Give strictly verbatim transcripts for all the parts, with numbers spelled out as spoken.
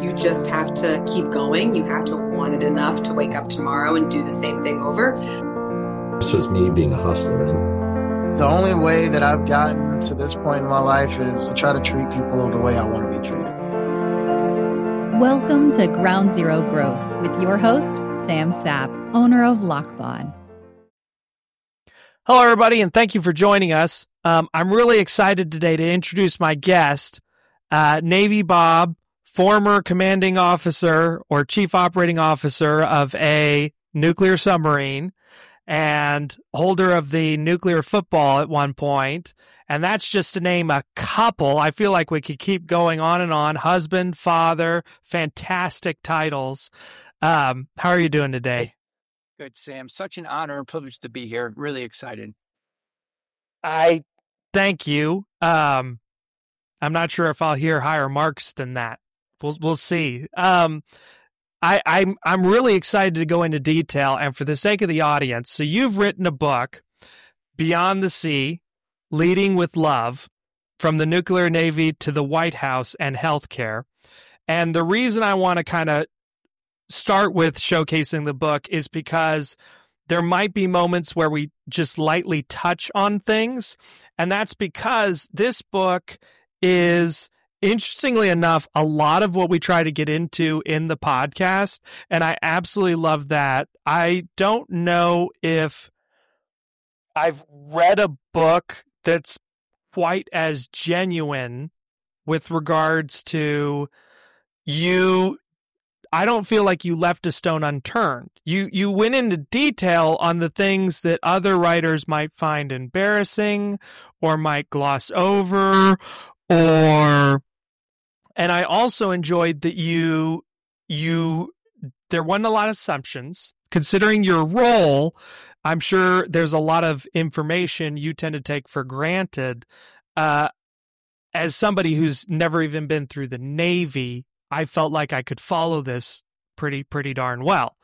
You just have to keep going. You have to want it enough to wake up tomorrow and do the same thing over. This was me being a hustler. The only way that I've gotten to this point in my life is to try to treat people the way I want to be treated. Welcome to Ground Zero Growth with your host, Sam Sapp, owner of Lockbon. Hello, everybody, and thank you for joining us. Um, I'm really excited today to introduce my guest, uh, Navy Bob, former commanding officer or chief operating officer of a nuclear submarine and holder of the nuclear football at one point. And that's just to name a couple. I feel like we could keep going on and on. Husband, father, fantastic titles. Um, how are you doing today? Good, Sam. Such an honor and privilege to be here. Really excited. I thank you. Um, I'm not sure if I'll hear higher marks than that. We'll we'll see. Um, I, I'm I'm really excited to go into detail, and for the sake of the audience, so you've written a book, Beyond the Sea, Leading with Love, from the nuclear Navy to the White House and healthcare. And the reason I want to kind of start with showcasing the book is because there might be moments where we just lightly touch on things, and that's because this book is, interestingly enough, a lot of what we try to get into in the podcast, and I absolutely love that. I don't know if I've read a book that's quite as genuine with regards to you. I don't feel like you left a stone unturned. You you went into detail on the things that other writers might find embarrassing or might gloss over, or, and I also enjoyed that you you there wasn't a lot of assumptions. Considering your role, I'm sure there's a lot of information you tend to take for granted. Uh, as somebody who's never even been through the Navy, I felt like I could follow this pretty, pretty darn well.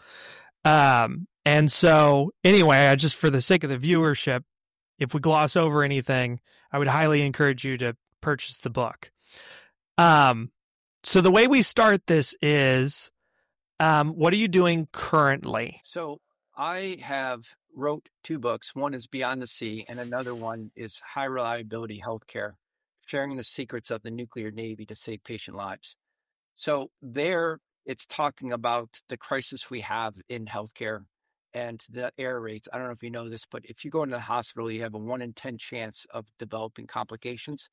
Um, and so anyway, I just, for the sake of the viewership, if we gloss over anything, I would highly encourage you to purchase the book. Um, so the way we start this is, um, what are you doing currently? So I have wrote two books. One is Beyond the Sea, and another one is High Reliability Healthcare, sharing the secrets of the nuclear Navy to save patient lives. So there, it's talking about the crisis we have in healthcare and the error rates. I don't know if you know this, but if you go into the hospital, you have a one in ten chance of developing complications.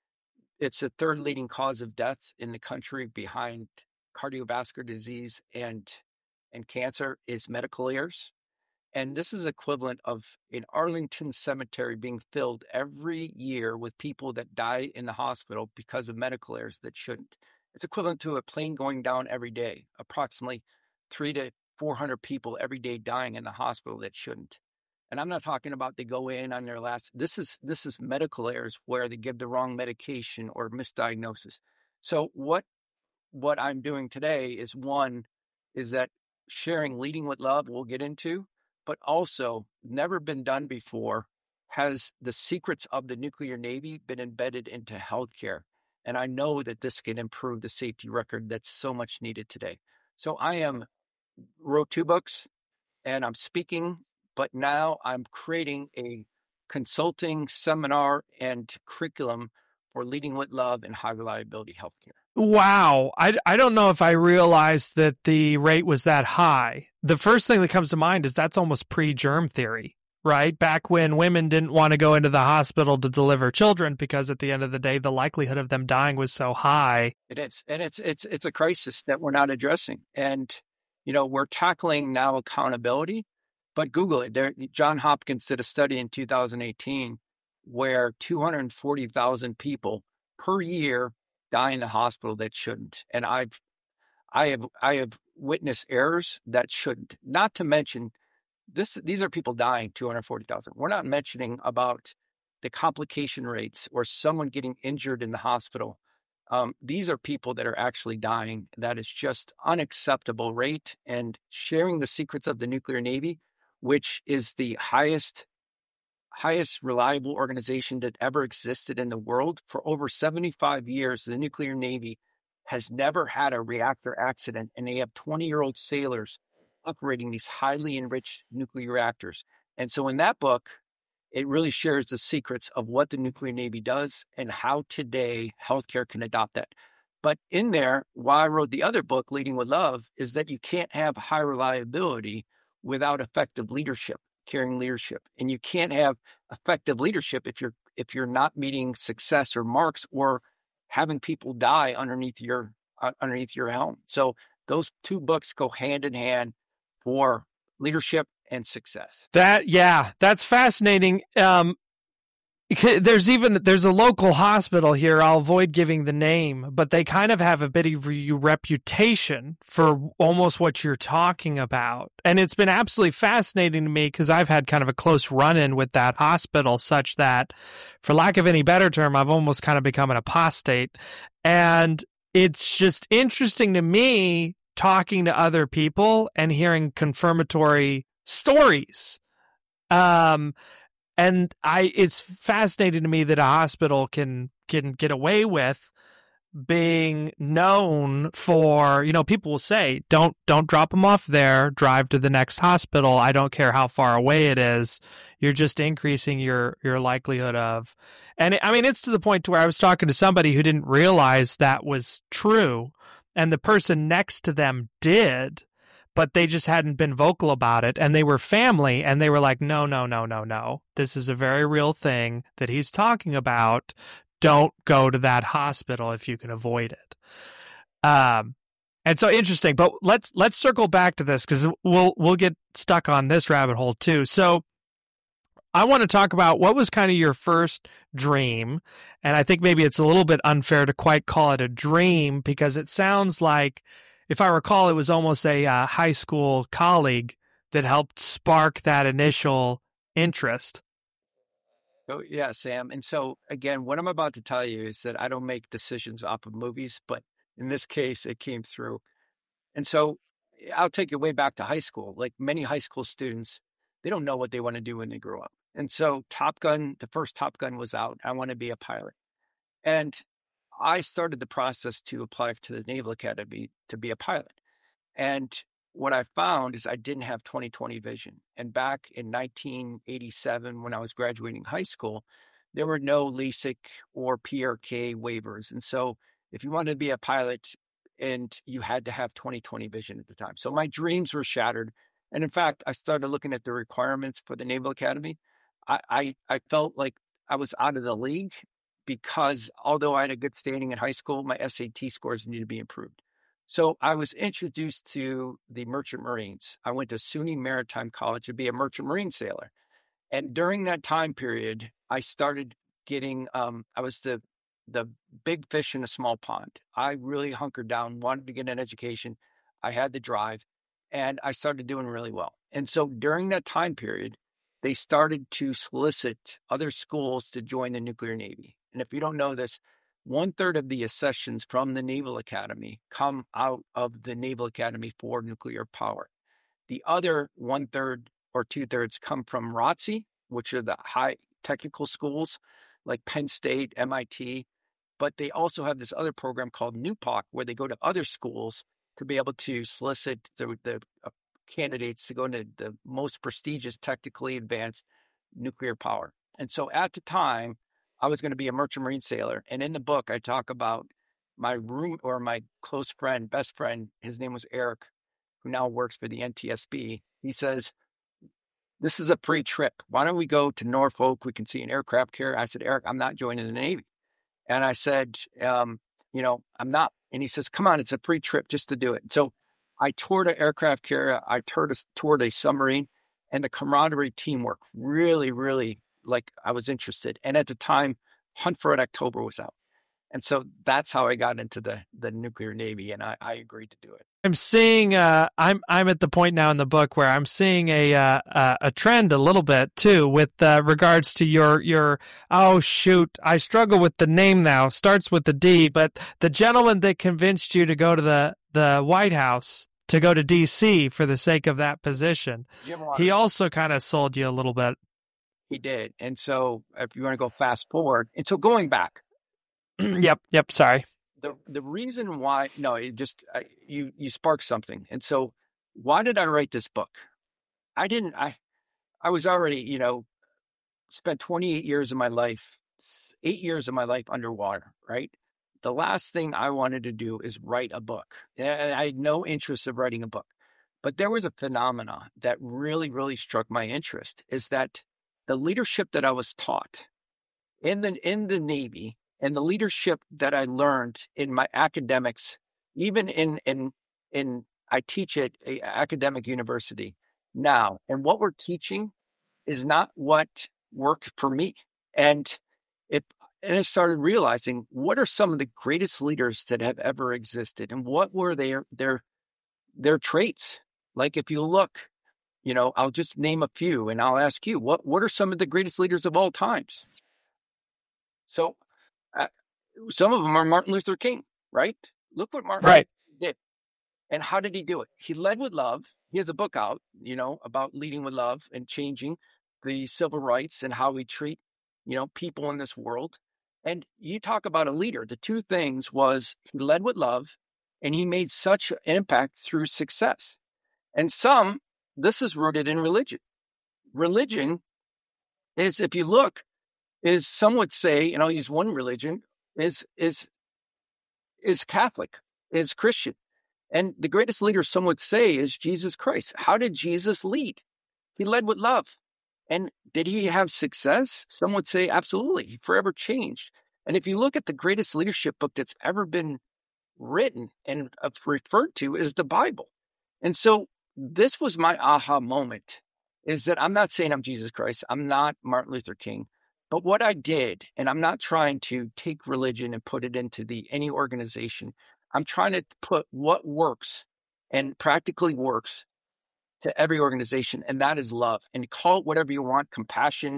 It's the third leading cause of death in the country behind cardiovascular disease and and cancer is medical errors. And this is equivalent of an Arlington cemetery being filled every year with people that die in the hospital because of medical errors that shouldn't. It's equivalent to a plane going down every day, approximately three to four hundred people every day dying in the hospital that shouldn't. And I'm not talking about they go in on their last, this is this is medical errors where they give the wrong medication or misdiagnosis. So what what I'm doing today is, one, is that sharing Leading with Love we'll get into, but also never been done before, has the secrets of the nuclear Navy been embedded into healthcare. And I know that this can improve the safety record that's so much needed today. So I am wrote two books and I'm speaking, but now I'm creating a consulting seminar and curriculum for Leading with Love and high reliability healthcare. Wow. I, I don't know if I realized that the rate was that high. The first thing that comes to mind is that's almost pre-germ theory, right? Back when women didn't want to go into the hospital to deliver children because at the end of the day, the likelihood of them dying was so high. It is. And it's it's it's a crisis that we're not addressing. And, you know, we're tackling now accountability, but Google it. There, John Hopkins did a study in two thousand eighteen where two hundred forty thousand people per year die in the hospital that shouldn't. And I've I have I have witnessed errors that shouldn't. Not to mention this these are people dying, two hundred forty thousand. We're not mentioning about the complication rates or someone getting injured in the hospital. Um, these are people that are actually dying. That is just unacceptable rate. And sharing the secrets of the nuclear Navy, which is the highest highest reliable organization that ever existed in the world. For over seventy-five years, the nuclear Navy has never had a reactor accident, and they have twenty-year-old sailors operating these highly enriched nuclear reactors. And so in that book, it really shares the secrets of what the nuclear Navy does and how today healthcare can adopt that. But in there, why I wrote the other book, Leading with Love, is that you can't have high reliability without effective leadership, caring leadership. And you can't have effective leadership if you're if you're not meeting success or marks or having people die underneath your uh, underneath your helm. So those two books go hand in hand for leadership and success. That, yeah, that's fascinating. Um, there's even, there's a local hospital here. I'll avoid giving the name, but they kind of have a bit of a reputation for almost what you're talking about. And it's been absolutely fascinating to me because I've had kind of a close run-in with that hospital, such that, for lack of any better term, I've almost kind of become an apostate. And it's just interesting to me talking to other people and hearing confirmatory stories. Um, and I, it's fascinating to me that a hospital can, can get away with being known for, you know, people will say, don't, don't drop them off there, drive to the next hospital. I don't care how far away it is. You're just increasing your, your likelihood of, and it, I mean, it's to the point to where I was talking to somebody who didn't realize that was true. And the person next to them did, but they just hadn't been vocal about it. And they were family, and they were like, no, no, no, no, no. This is a very real thing that he's talking about. Don't go to that hospital if you can avoid it. Um, and so interesting, but let's, let's circle back to this because we'll, we'll get stuck on this rabbit hole too. So I want to talk about what was kind of your first dream. And I think maybe it's a little bit unfair to quite call it a dream because it sounds like, if I recall, it was almost a uh, high school colleague that helped spark that initial interest. Oh, yeah, Sam. And so, again, what I'm about to tell you is that I don't make decisions off of movies, but in this case, it came through. And so I'll take you way back to high school. Like many high school students, they don't know what they want to do when they grow up. And so Top Gun, the first Top Gun was out. I want to be a pilot. And I started the process to apply to the Naval Academy to be a pilot. And what I found is I didn't have twenty twenty vision. And back in nineteen eighty-seven, when I was graduating high school, there were no LASIK or P R K waivers. And so if you wanted to be a pilot, and you had to have twenty twenty vision at the time. So my dreams were shattered. And in fact, I started looking at the requirements for the Naval Academy. I, I, I felt like I was out of the league because although I had a good standing in high school, my S A T scores needed to be improved. So I was introduced to the Merchant Marines. I went to SUNY Maritime College to be a Merchant Marine sailor. And during that time period, I started getting, um, I was the the big fish in a small pond. I really hunkered down, wanted to get an education. I had the drive, and I started doing really well. And so during that time period, they started to solicit other schools to join the nuclear Navy. And if you don't know this, one third of the accessions from the Naval Academy come out of the Naval Academy for nuclear power. The other one third or two thirds come from R O T C, which are the high technical schools like Penn State, M I T. But they also have this other program called N U P O C, where they go to other schools to be able to solicit the, the uh, candidates to go into the most prestigious, technically advanced nuclear power. And so at the time, I was going to be a Merchant Marine sailor. And in the book, I talk about my room or my close friend, best friend. His name was Eric, who now works for the N T S B. He says, this is a pre-trip. Why don't we go to Norfolk? We can see an aircraft carrier. I said, Eric, I'm not joining the Navy. And I said, um, you know, I'm not. And he says, come on, it's a pre-trip just to do it. So I toured an aircraft carrier. I toured a, toured a submarine, and the camaraderie, teamwork really, really, like I was interested. And at the time, Hunt for Red October was out. And so that's how I got into the, the nuclear Navy, and I, I agreed to do it. I'm seeing, uh, I'm I'm at the point now in the book where I'm seeing a uh, uh, a trend a little bit too with uh, regards to your your oh shoot, I struggle with the name now. Starts with the D, but the gentleman that convinced you to go to the the White House, to go to D C for the sake of that position, he also kind of sold you a little bit. He did, and so if you want to go fast forward, and so going back. yep, yep. Sorry. the the reason why, no, it just, I, you, you sparked something. And so why did I write this book? I didn't, I, I was already, you know, spent twenty-eight years of my life, eight years of my life underwater, right? The last thing I wanted to do is write a book. And I had no interest of writing a book. But there was a phenomena that really, really struck my interest, is that the leadership that I was taught in the in the Navy and the leadership that I learned in my academics, even in in in I teach at an academic university now, and what we're teaching is not what worked for me. And it and I started realizing, what are some of the greatest leaders that have ever existed, and what were their their their traits? Like, if you look, you know, I'll just name a few, and I'll ask you, what what are some of the greatest leaders of all times? So, uh, some of them are Martin Luther King, right? Look what Martin Right. Luther King did, and how did he do it? He led with love. He has a book out, you know, about leading with love and changing the civil rights and how we treat, you know, people in this world. And you talk about a leader. The two things was, he led with love, and he made such an impact through success. And some, this is rooted in religion. Religion is, if you look, is, some would say, and I'll use one religion, is is is Catholic, is Christian. And the greatest leader, some would say, is Jesus Christ. How did Jesus lead? He led with love. And did he have success? Some would say absolutely. He forever changed. And if you look at the greatest leadership book that's ever been written and referred to, is the Bible. And so this was my aha moment, is that I'm not saying I'm Jesus Christ. I'm not Martin Luther King. But what I did, and I'm not trying to take religion and put it into the any organization. I'm trying to put what works and practically works to every organization, and that is love. And call it whatever you want, compassion.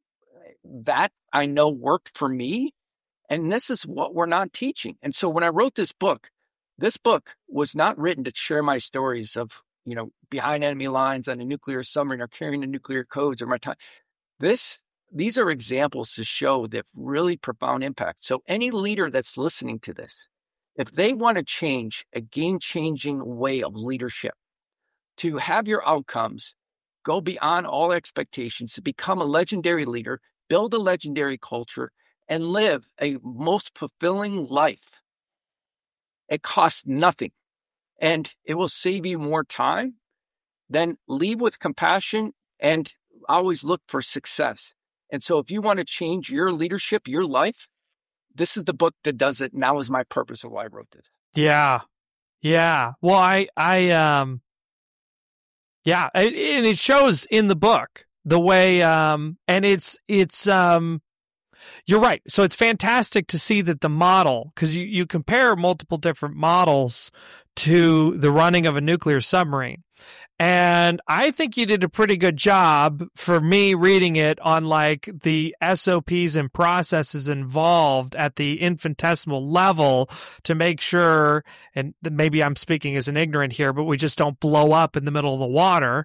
That I know worked for me, and this is what we're not teaching. And so when I wrote this book, this book was not written to share my stories of, you know, behind enemy lines on a nuclear submarine or carrying the nuclear codes or my time. This, these are examples to show the really profound impact. So any leader that's listening to this, if they want to change a game-changing way of leadership, to have your outcomes go beyond all expectations, to become a legendary leader, build a legendary culture, and live a most fulfilling life, it costs nothing. And it will save you more time. Then lead with compassion and always look for success. And so if you want to change your leadership, your life, this is the book that does it. And that was my purpose of why I wrote this. Yeah. Yeah. Well, I, I, um, yeah, it, and it shows in the book the way, um, and it's, it's, um, you're right. So it's fantastic to see that the model, because you, you compare multiple different models to the running of a nuclear submarine. And I think you did a pretty good job for me reading it on like the S O Ps and processes involved at the infinitesimal level to make sure, and maybe I'm speaking as an ignorant here, but we just don't blow up in the middle of the water.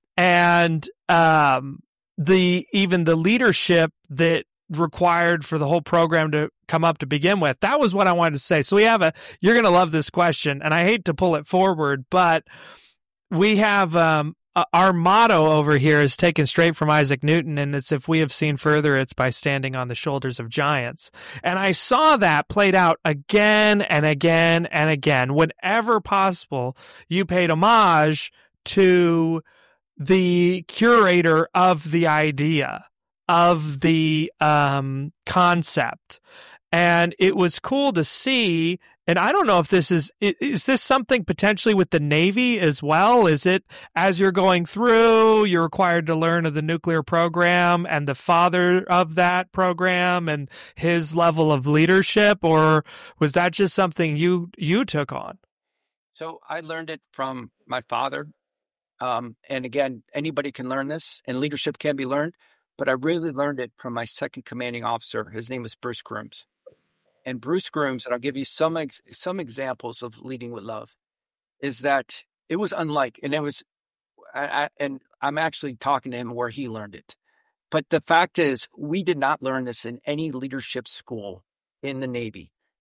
And um, the even the leadership that required for the whole program to come up to begin with. That was what I wanted to say. So we have a, you're going to love this question, and I hate to pull it forward, but we have, um, our motto over here is taken straight from Isaac Newton, and it's, if we have seen further, it's by standing on the shoulders of giants. And I saw that played out again and again and again. Whenever possible, you paid homage to the curator of the idea, of the um, concept. And it was cool to see. And I don't know if this is, is this something potentially with the Navy as well? Is it, as you're going through, you're required to learn of the nuclear program and the father of that program and his level of leadership? Or was that just something you, you took on? So I learned it from my father. Um, and again, anybody can learn this, and leadership can be learned. But I really learned it from my second commanding officer. His name was Bruce Grooms. And Bruce Grooms, and I'll give you some ex- some examples of leading with love, is that it was unlike, and it was, I, I, and I'm actually talking to him where he learned it. But the fact is, we did not learn this in any leadership school in the Navy.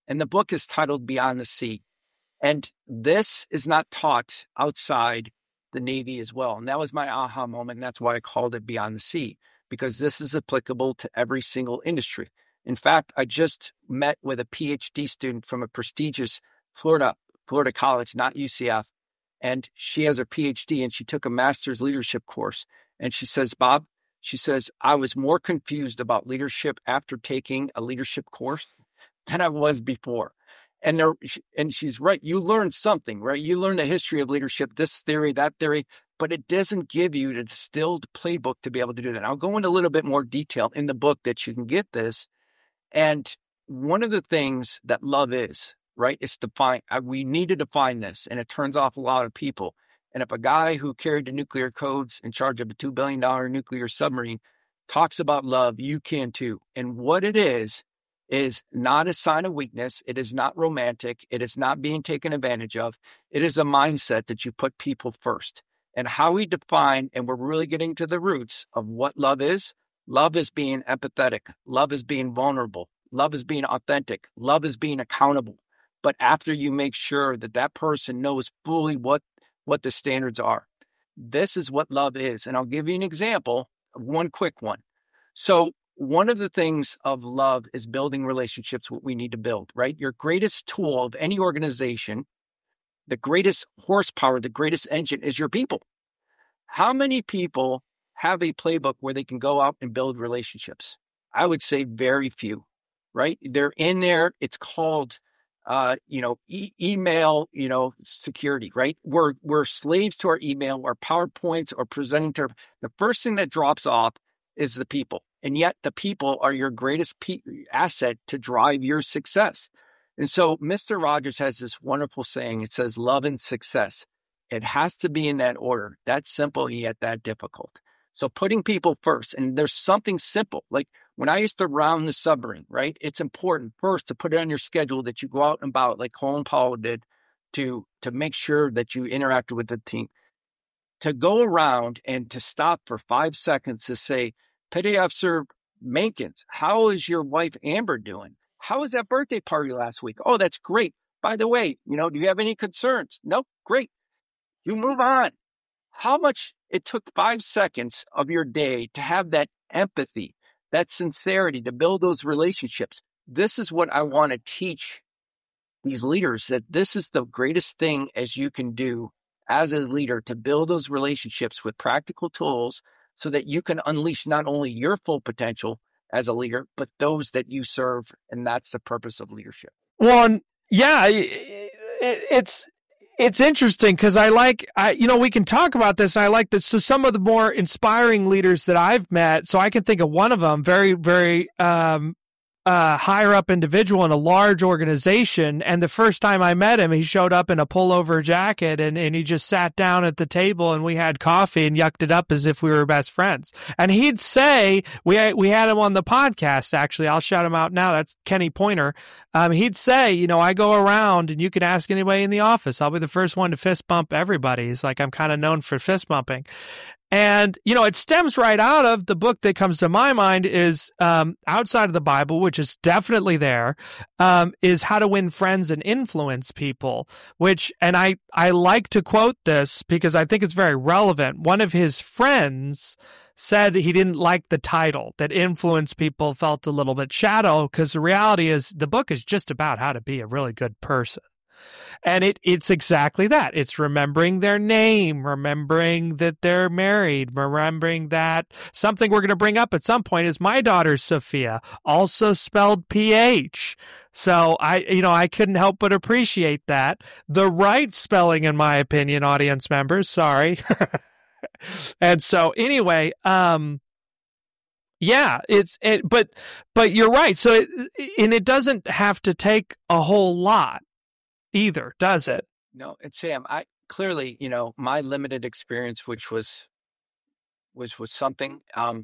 And the book is titled Beyond the Sea. And this is not taught outside the Navy as well. And that was my aha moment. And that's why I called it Beyond the Sea, because this is applicable to every single industry. In fact, I just met with a P H D student from a prestigious Florida, Florida college, not U C F. And she has her P H D and she took a master's leadership course. And she says, Bob, she says, I was more confused about leadership after taking a leadership course than I was before. And there, and she's right. You learn something, right? You learn the history of leadership, this theory, that theory, but it doesn't give you the distilled playbook to be able to do that. I'll go into a little bit more detail in the book that you can get this. And one of the things that love is, right, is define. We need to define this, and it turns off a lot of people. And if a guy who carried the nuclear codes in charge of a two billion dollars nuclear submarine talks about love, you can too. And what it is, is not a sign of weakness. It is not romantic. It is not being taken advantage of. It is a mindset that you put people first. And how we define, and we're really getting to the roots of what love is. Love is being empathetic. Love is being vulnerable. Love is being authentic. Love is being accountable. But after you make sure that that person knows fully what, what the standards are, this is what love is. And I'll give you an example of one quick one. So one of the things of love is building relationships, what we need to build, right? Your greatest tool of any organization, the greatest horsepower, the greatest engine is your people. How many people have a playbook where they can go out and build relationships? I would say very few, right? They're in there. It's called, uh, you know, e- email, you know, security, right? We're, we're slaves to our email, our PowerPoints, or presenting to the first thing that drops off is the people. And yet the people are your greatest pe- asset to drive your success. And so Mister Rogers has this wonderful saying. It says, love and success. It has to be in that order. That's simple, yet that difficult. So putting people first, and there's something simple. Like when I used to round the submarine, right? It's important first to put it on your schedule that you go out and about, like Colin Powell did, to, to make sure that you interacted with the team. To go around and to stop for five seconds to say, Petty Officer Mankins, how is your wife Amber doing? How was that birthday party last week? Oh, that's great. By the way, you know, do you have any concerns? Nope. Great. You move on. How much it took five seconds of your day to have that empathy, that sincerity, to build those relationships. This is what I want to teach these leaders, that this is the greatest thing as you can do as a leader, to build those relationships with practical tools so that you can unleash not only your full potential as a leader, but those that you serve. And that's the purpose of leadership. Well, yeah, it, it's, it's interesting because I like, I, you know, we can talk about this. And I like this. So some of the more inspiring leaders that I've met, so I can think of one of them, very, very, um, uh, higher up individual in a large organization. And the first time I met him, he showed up in a pullover jacket and, and he just sat down at the table and we had coffee and yucked it up as if we were best friends. And he'd say, we, we had him on the podcast, actually. I'll shout him out now. That's Kenny Pointer. Um, he'd say, you know, I go around and you can ask anybody in the office. I'll be the first one to fist bump everybody. He's like, I'm kind of known for fist bumping. And, you know, it stems right out of the book that comes to my mind is um, outside of the Bible, which is definitely there, um, is How to Win Friends and Influence People, which, and I, I like to quote this because I think it's very relevant. One of his friends said he didn't like the title, that influence people felt a little bit shallow, because the reality is the book is just about how to be a really good person. And it it's exactly that. It's remembering their name, remembering that they're married, remembering that something we're going to bring up at some point is my daughter, Sophia, also spelled P H. So I, you know, I couldn't help but appreciate that. The right spelling, in my opinion, audience members, sorry. And so anyway, um, yeah, it's, it, but, but you're right. So, it, and it doesn't have to take a whole lot either, does it? No, and Sam, I clearly, you know, my limited experience, which was, was, was something, um,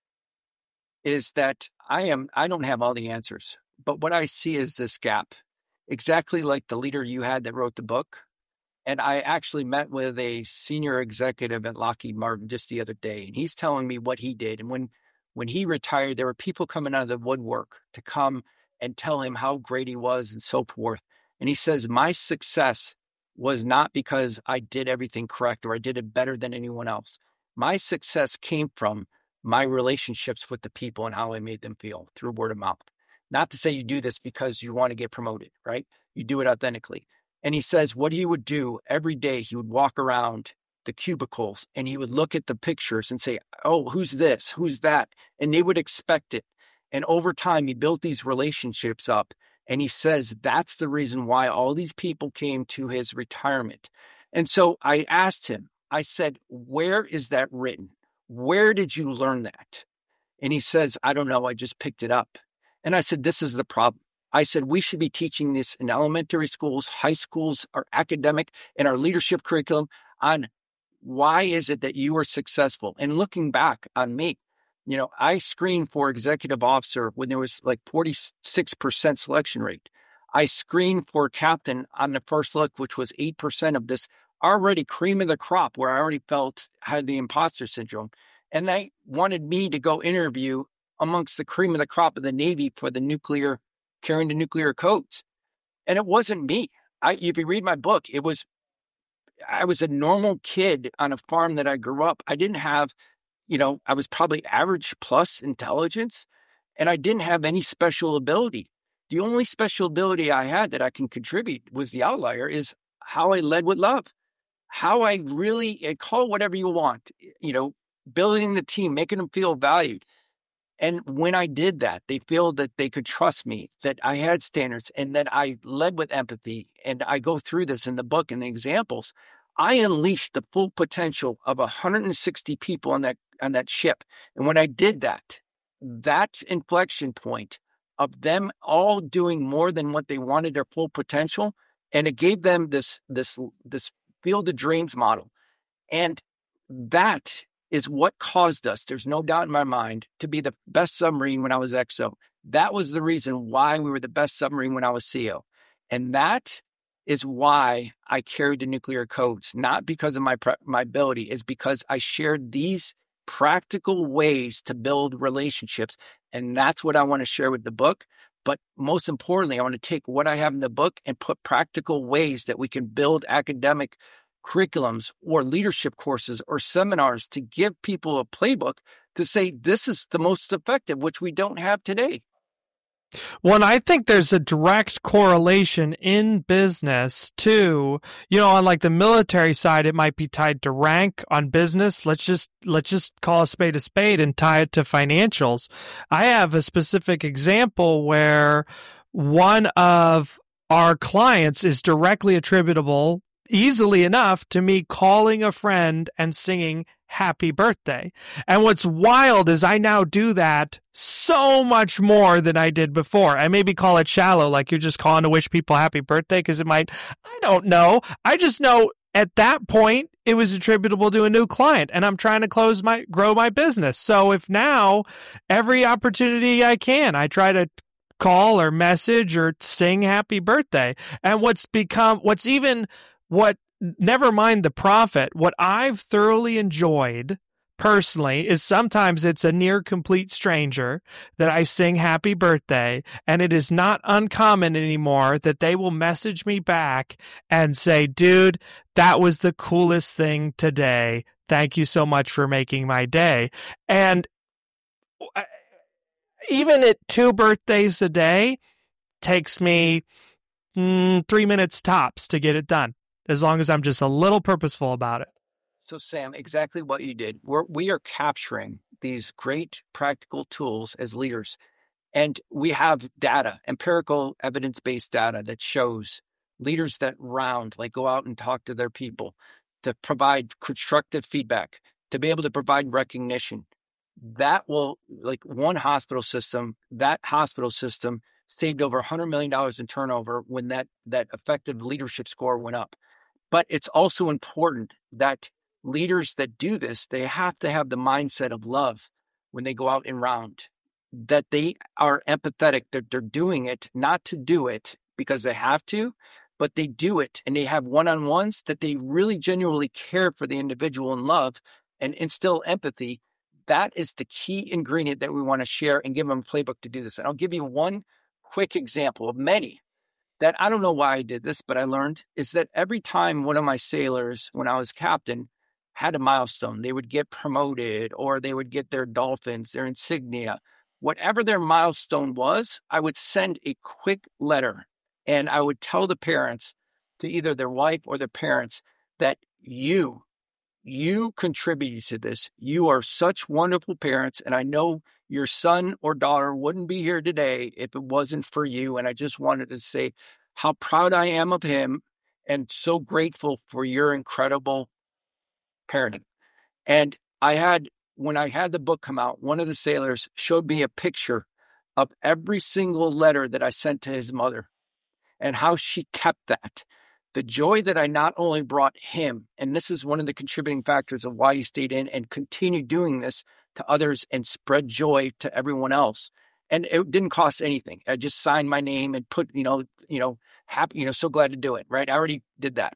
is that I am, I don't have all the answers, but what I see is this gap, exactly like the leader you had that wrote the book. And I actually met with a senior executive at Lockheed Martin just the other day, and he's telling me what he did. And when, when he retired, there were people coming out of the woodwork to come and tell him how great he was and so forth. And he says, my success was not because I did everything correct or I did it better than anyone else. My success came from my relationships with the people and how I made them feel through word of mouth. Not to say you do this because you want to get promoted, right? You do it authentically. And he says what he would do every day, he would walk around the cubicles and he would look at the pictures and say, oh, who's this? Who's that? And they would expect it. And over time, he built these relationships up. And he says that's the reason why all these people came to his retirement. And so I asked him, I said, where is that written? Where did you learn that? And he says, I don't know. I just picked it up. And I said, this is the problem. I said, we should be teaching this in elementary schools, high schools, our academic and our leadership curriculum on why is it that you are successful? And looking back on me, you know, I screened for executive officer when there was like forty-six percent selection rate. I screened for captain on the first look, which was eight percent of this already cream of the crop where I already felt had the imposter syndrome. And they wanted me to go interview amongst the cream of the crop of the Navy for the nuclear, carrying the nuclear codes. And it wasn't me. I, if you read my book, it was, I was a normal kid on a farm that I grew up. I didn't have, you know, I was probably average plus intelligence, and I didn't have any special ability. The only special ability I had that I can contribute was the outlier is how I led with love, how I really, call it whatever you want, you know, building the team, making them feel valued. And when I did that, they feel that they could trust me, that I had standards, and that I led with empathy. And I go through this in the book and the examples. I unleashed the full potential of one hundred sixty people on that on that ship. And when I did that, that inflection point of them all doing more than what they wanted, their full potential, and it gave them this this this field of dreams model. And that is what caused us, there's no doubt in my mind, to be the best submarine when I was X O. That was the reason why we were the best submarine when I was C O. And that is why I carried the nuclear codes, not because of my my ability, is because I shared these practical ways to build relationships. And that's what I want to share with the book. But most importantly, I want to take what I have in the book and put practical ways that we can build academic curriculums or leadership courses or seminars to give people a playbook to say this is the most effective, which we don't have today. Well, and I think there's a direct correlation in business too. You know, on like the military side, it might be tied to rank. On business, let's just let's just call a spade a spade and tie it to financials. I have a specific example where one of our clients is directly attributable, easily enough, to me calling a friend and singing happy birthday. And what's wild is I now do that so much more than I did before. I maybe call it shallow, like you're just calling to wish people happy birthday because it might, I don't know. I just know at that point it was attributable to a new client and I'm trying to close my, grow my business. So if now every opportunity I can, I try to call or message or sing happy birthday. And what's become, what's even What, never mind the profit, what I've thoroughly enjoyed personally is sometimes it's a near complete stranger that I sing happy birthday, and it is not uncommon anymore that they will message me back and say, dude, that was the coolest thing today. Thank you so much for making my day. And even at two birthdays a day, takes me mm, three minutes tops to get it done, as long as I'm just a little purposeful about it. So, Sam, exactly what you did. We're, we are capturing these great practical tools as leaders. And we have data, empirical evidence-based data that shows leaders that round, like go out and talk to their people, to provide constructive feedback, to be able to provide recognition. That will, like one hospital system, that hospital system saved over one hundred million dollars in turnover when that, that effective leadership score went up. But it's also important that leaders that do this, they have to have the mindset of love when they go out and round, that they are empathetic, that they're doing it not to do it because they have to, but they do it and they have one-on-ones that they really genuinely care for the individual and love and instill empathy. That is the key ingredient that we want to share and give them a playbook to do this. And I'll give you one quick example of many that I don't know why I did this, but I learned is that every time one of my sailors, when I was captain, had a milestone, they would get promoted or they would get their dolphins, their insignia, whatever their milestone was, I would send a quick letter and I would tell the parents, to either their wife or their parents, that you, you contributed to this. You are such wonderful parents. And I know your son or daughter wouldn't be here today if it wasn't for you. And I just wanted to say how proud I am of him and so grateful for your incredible parenting. And I had, when I had the book come out, one of the sailors showed me a picture of every single letter that I sent to his mother and how she kept that. The joy that I not only brought him, and this is one of the contributing factors of why he stayed in and continued doing this to others and spread joy to everyone else. And it didn't cost anything. I just signed my name and put, you know, you know, happy, you know, so glad to do it, right? I already did that.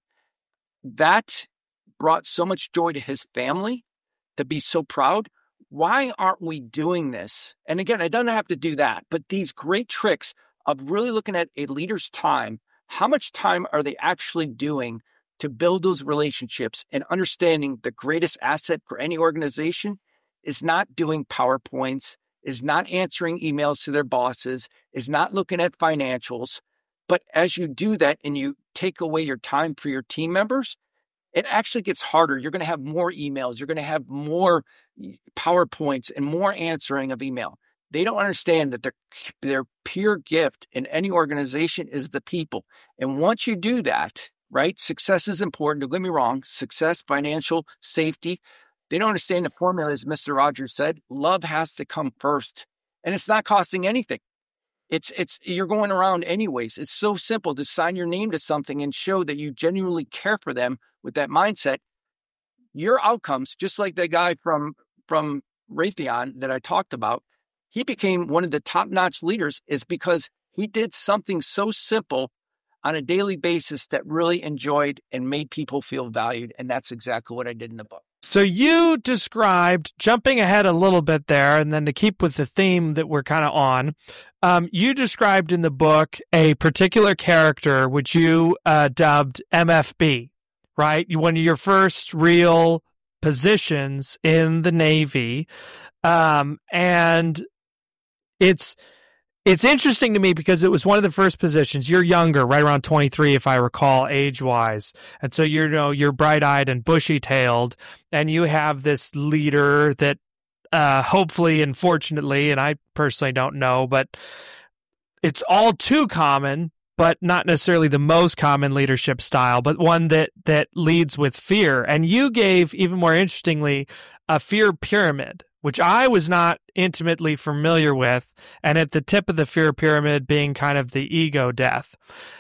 That brought so much joy to his family to be so proud. Why aren't we doing this? And again, I don't have to do that, but these great tricks of really looking at a leader's time, how much time are they actually doing to build those relationships, and understanding the greatest asset for any organization is not doing PowerPoints, is not answering emails to their bosses, is not looking at financials. But as you do that and you take away your time for your team members, it actually gets harder. You're going to have more emails. You're going to have more PowerPoints and more answering of email. They don't understand that their, their pure gift in any organization is the people. And once you do that, right, success is important. Don't get me wrong. Success, financial, safety. They don't understand the formula, as Mister Rogers said. Love has to come first. And it's not costing anything. It's, it's, you're going around anyways. It's so simple to sign your name to something and show that you genuinely care for them with that mindset. Your outcomes, just like that guy from, from Raytheon that I talked about, he became one of the top-notch leaders is because he did something so simple on a daily basis that really enjoyed and made people feel valued. And that's exactly what I did in the book. So you described, jumping ahead a little bit there, and then to keep with the theme that we're kind of on, um, you described in the book a particular character which you uh, dubbed M F B, right? One of your first real positions in the Navy. Um, and it's it's interesting to me because it was one of the first positions. You're younger, right around twenty-three, if I recall, age-wise. And so you're, you know, you're bright-eyed and bushy-tailed, and you have this leader that uh, hopefully and fortunately, and I personally don't know, but it's all too common, but not necessarily the most common leadership style, but one that, that leads with fear. And you gave, even more interestingly, a fear pyramid, which I was not intimately familiar with, and at the tip of the fear pyramid being kind of the ego death.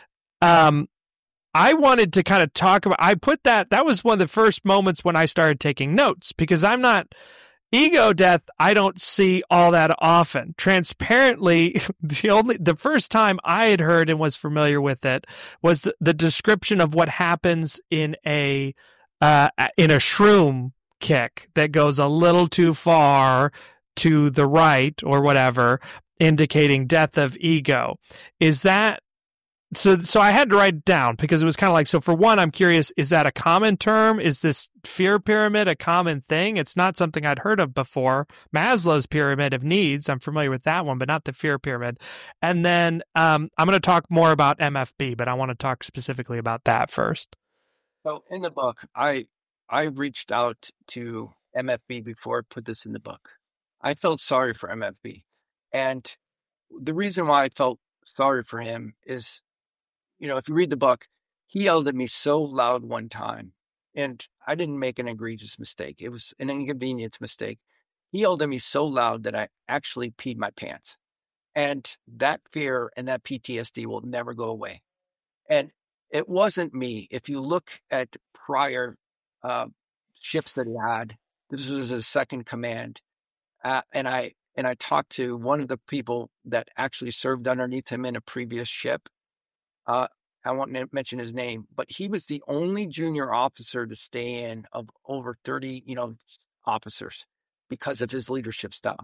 Um, I wanted to kind of talk about, I put that, that was one of the first moments when I started taking notes, because I'm not, ego death, I don't see all that often. Transparently, the only, the first time I had heard and was familiar with it was the, the description of what happens in a, uh, in a shroom kick that goes a little too far to the right or whatever, indicating death of ego. Is that so? So I had to write it down because it was kind of like, so for one, I'm curious, is that a common term? Is this fear pyramid a common thing? It's not something I'd heard of before. Maslow's pyramid of needs, I'm familiar with that one, but not the fear pyramid. And then um, I'm going to talk more about M F B, but I want to talk specifically about that first. So in the book, I I reached out to M F B before I put this in the book. I felt sorry for M F B. And the reason why I felt sorry for him is, you know, if you read the book, he yelled at me so loud one time, and I didn't make an egregious mistake. It was an inconvenience mistake. He yelled at me so loud that I actually peed my pants. And that fear and that P T S D will never go away. And it wasn't me. If you look at prior Uh, ships that he had, this was his second command, uh, and I and I talked to one of the people that actually served underneath him in a previous ship. Uh, I won't mention his name, but he was the only junior officer to stay in of over thirty, you know, officers because of his leadership style.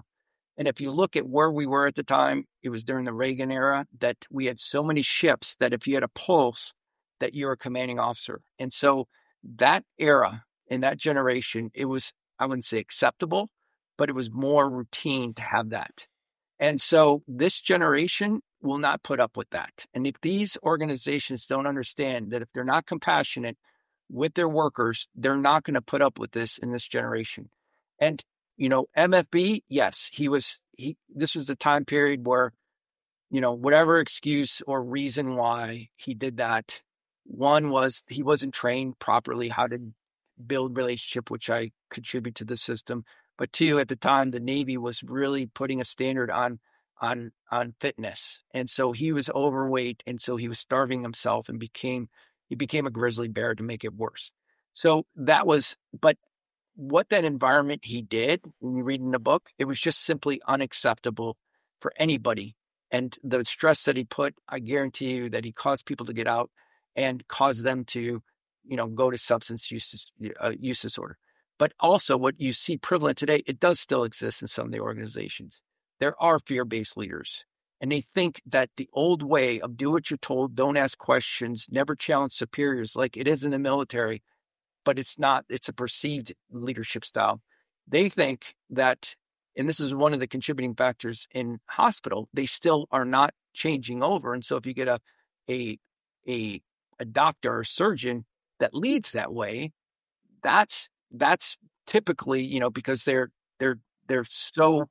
And if you look at where we were at the time, it was during the Reagan era that we had so many ships that if you had a pulse, that you're a commanding officer. And so that era in that generation, it was, I wouldn't say acceptable, but it was more routine to have that. And so this generation will not put up with that. And if these organizations don't understand that if they're not compassionate with their workers, they're not going to put up with this in this generation. And, you know, M F B, yes, he was, he, this was the time period where, you know, whatever excuse or reason why he did that, one was he wasn't trained properly how to build relationship, which I contribute to the system. But two, at the time, the Navy was really putting a standard on on on fitness, and so he was overweight, and so he was starving himself, and became he became a grizzly bear to make it worse. So that was, but what that environment he did, when you read in the book, it was just simply unacceptable for anybody. And the stress that he put, I guarantee you that he caused people to get out and caused them to, you know, go to substance use, uh, use disorder. But also what you see prevalent today, it does still exist in some of the organizations. There are fear-based leaders, and they think that the old way of do what you're told, don't ask questions, never challenge superiors, like it is in the military, but it's not, it's a perceived leadership style. They think that, and this is one of the contributing factors in hospital, they still are not changing over. And so if you get a, a, a, a doctor or surgeon that leads that way, that's, that's typically, you know, because they're, they're, they're so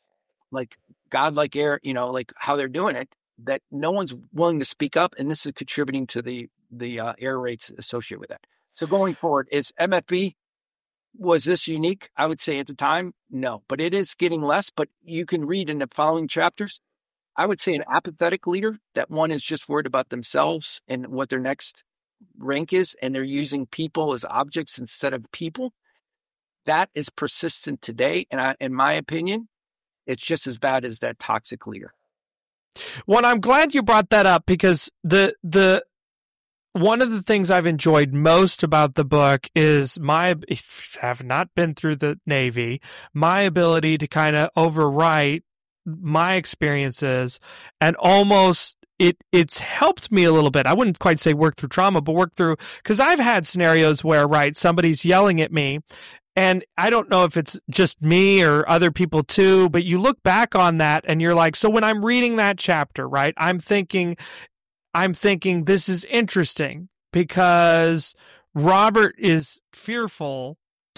like godlike air, you know, like how they're doing it, that no one's willing to speak up. And this is contributing to the, the uh, error rates associated with that. So going forward, is M F B, was this unique? I would say at the time, no, but it is getting less. But you can read in the following chapters, I would say an apathetic leader, that one is just worried about themselves and what their next rank is, and they're using people as objects instead of people. That is persistent today. And I, in my opinion, it's just as bad as that toxic leader. Well, I'm glad you brought that up, because the the one of the things I've enjoyed most about the book is my, if I have not been through the Navy, my ability to kind of overwrite my experiences, and almost it it's helped me a little bit. I wouldn't quite say work through trauma, but work through, because I've had scenarios where, right, somebody's yelling at me, and I don't know if it's just me or other people too, but you look back on that and you're like, so when I'm reading that chapter, right, I'm thinking, I'm thinking this is interesting because Robert is fearful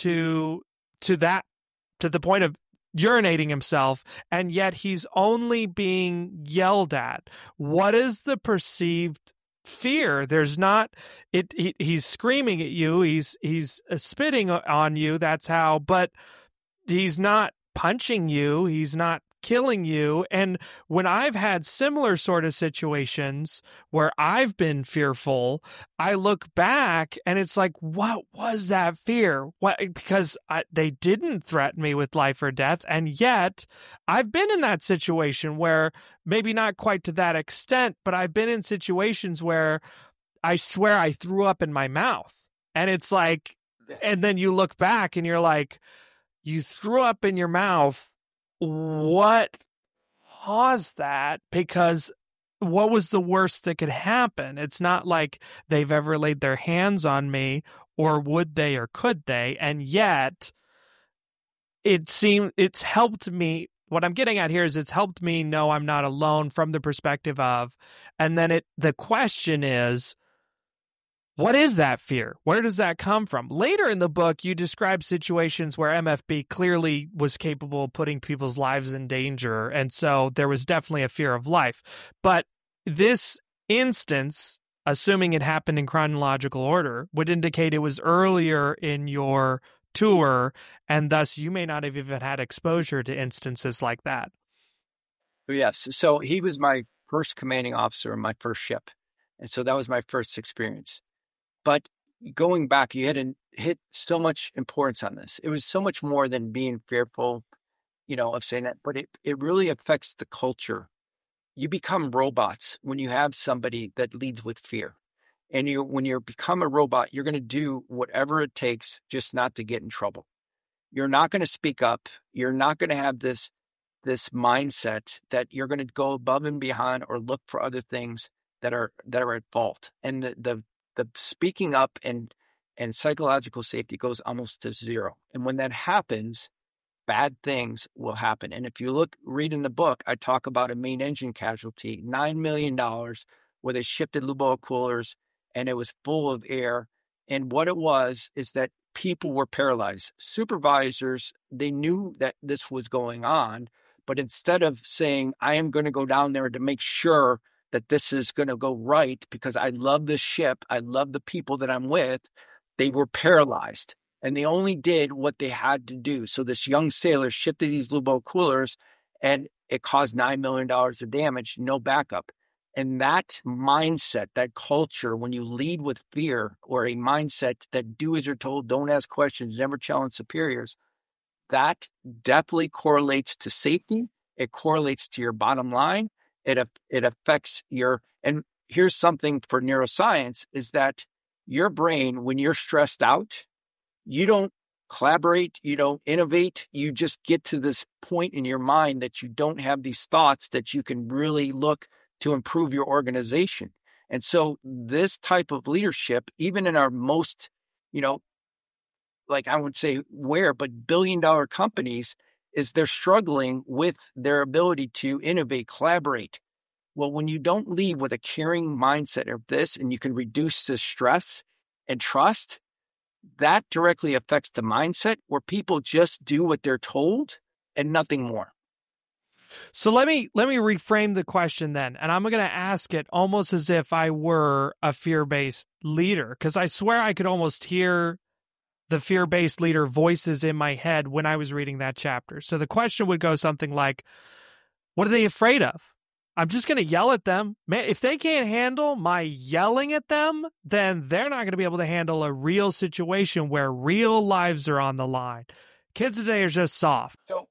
to, to that, to the point of urinating himself, and yet he's only being yelled at. What is the perceived fear? There's not, it, he, he's screaming at you. He's, he's spitting on you. That's how, but he's not punching you. He's not killing you. And when I've had similar sort of situations where I've been fearful, I look back and it's like, what was that fear? What, because I, they didn't threaten me with life or death. And yet I've been in that situation where, maybe not quite to that extent, but I've been in situations where I swear I threw up in my mouth. And it's like, and then you look back and you're like, you threw up in your mouth. What caused that? Because what was the worst that could happen? It's not like they've ever laid their hands on me, or would they, or could they? And yet it seemed, it's helped me. What I'm getting at here is it's helped me know I'm not alone from the perspective of, and then it, the question is, what is that fear? Where does that come from? Later in the book, you describe situations where M F B clearly was capable of putting people's lives in danger. And so there was definitely a fear of life. But this instance, assuming it happened in chronological order, would indicate it was earlier in your tour, and thus you may not have even had exposure to instances like that. Yes. So he was my first commanding officer in my first ship. And so that was my first experience. But going back, you had to hit so much importance on this. It was so much more than being fearful, you know, of saying that, but it, it really affects the culture. You become robots when you have somebody that leads with fear. And you, when you become a robot, you're going to do whatever it takes just not to get in trouble. You're not going to speak up. You're not going to have this this mindset that you're going to go above and beyond or look for other things that are that are at fault. And the the, the speaking up and and psychological safety goes almost to zero. And when that happens, bad things will happen. And if you look, read in the book, I talk about a main engine casualty, nine million dollars, where they shifted lube oil coolers and it was full of air. And what it was is that people were paralyzed. Supervisors, they knew that this was going on, but instead of saying, I am going to go down there to make sure that this is going to go right because I love this ship, I love the people that I'm with, they were paralyzed. And they only did what they had to do. So this young sailor shifted these lube oil coolers and it caused nine million dollars of damage, no backup. And that mindset, that culture, when you lead with fear or a mindset that do as you're told, don't ask questions, never challenge superiors, that definitely correlates to safety. It correlates to your bottom line. It, it affects your, and here's something for neuroscience is that your brain, when you're stressed out, you don't collaborate, you don't innovate, you just get to this point in your mind that you don't have these thoughts that you can really look to improve your organization. And so this type of leadership, even in our most, you know, like I would say where, but billion dollar companies, is they're struggling with their ability to innovate, collaborate. Well, when you don't lead with a caring mindset of this and you can reduce the stress and trust, that directly affects the mindset where people just do what they're told and nothing more. So let me let me reframe the question then, and I'm going to ask it almost as if I were a fear-based leader, because I swear I could almost hear the fear-based leader voices in my head when I was reading that chapter. So the question would go something like, what are they afraid of? I'm just going to yell at them. Man, if they can't handle my yelling at them, then they're not going to be able to handle a real situation where real lives are on the line. Kids today are just soft. So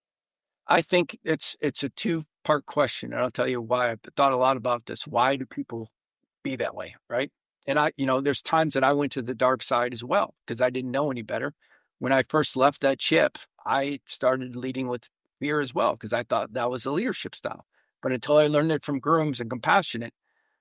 I think it's it's a two-part question, and I'll tell you why. I've thought a lot about this. Why do people be that way, right? And I, you know, there's times that I went to the dark side as well because I didn't know any better. When I first left that ship, I started leading with fear as well because I thought that was a leadership style. But until I learned it from grooms and compassionate,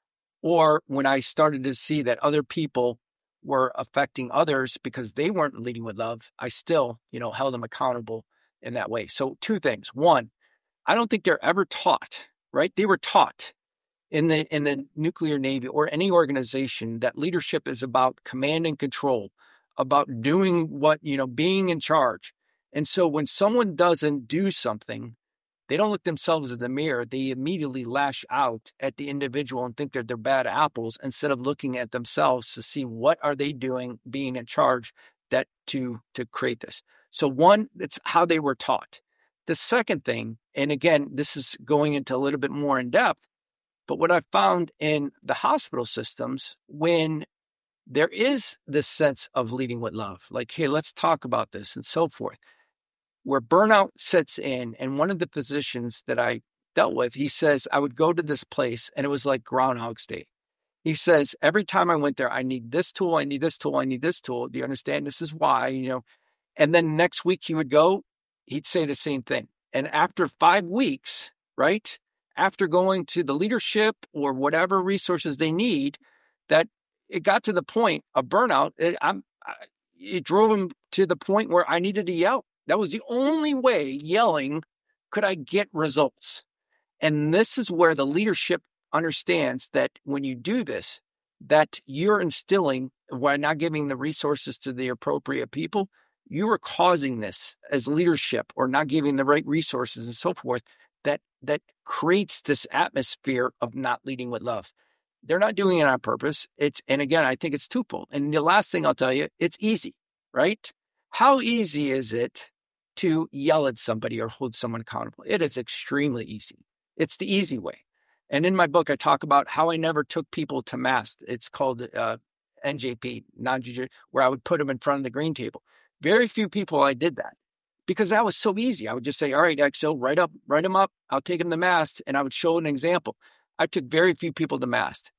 or when I started to see that other people were affecting others because they weren't leading with love, I still, you know, held them accountable in that way. So two things. One, I don't think they're ever taught, right? They were taught in the in the nuclear Navy or any organization that leadership is about command and control, about doing what, you know, being in charge. And so when someone doesn't do something, they don't look themselves in the mirror. They immediately lash out at the individual and think that they're bad apples instead of looking at themselves to see what are they doing being in charge that to, to create this. So one, it's how they were taught. The second thing, and again, this is going into a little bit more in depth, but what I found in the hospital systems, when there is this sense of leading with love, like, hey, let's talk about this and so forth, where burnout sets in. And one of the physicians that I dealt with, he says, I would go to this place and it was like Groundhog's Day. He says, every time I went there, I need this tool, I need this tool, I need this tool. Do you understand? This is why, you know. And then next week he would go, he'd say the same thing. And after five weeks, right, after going to the leadership or whatever resources they need, that it got to the point of burnout. It, I'm, I, it drove him to the point where I needed to yell. That was the only way, yelling, could I get results. And this is where the leadership understands that when you do this, that you're instilling, while not giving the resources to the appropriate people, you are causing this as leadership or not giving the right resources and so forth, that that creates this atmosphere of not leading with love. They're not doing it on purpose. It's, and again, I think it's twofold. And the last thing I'll tell you, it's easy, right? How easy is it to yell at somebody or hold someone accountable? It is extremely easy. It's the easy way. And in my book, I talk about how I never took people to mast. It's called uh, N J P, non-judicial, where I would put them in front of the green table. Very few people I did that because that was so easy. I would just say, all right, X O, write up, write them up. I'll take them to mast, and I would show an example. I took very few people to mast.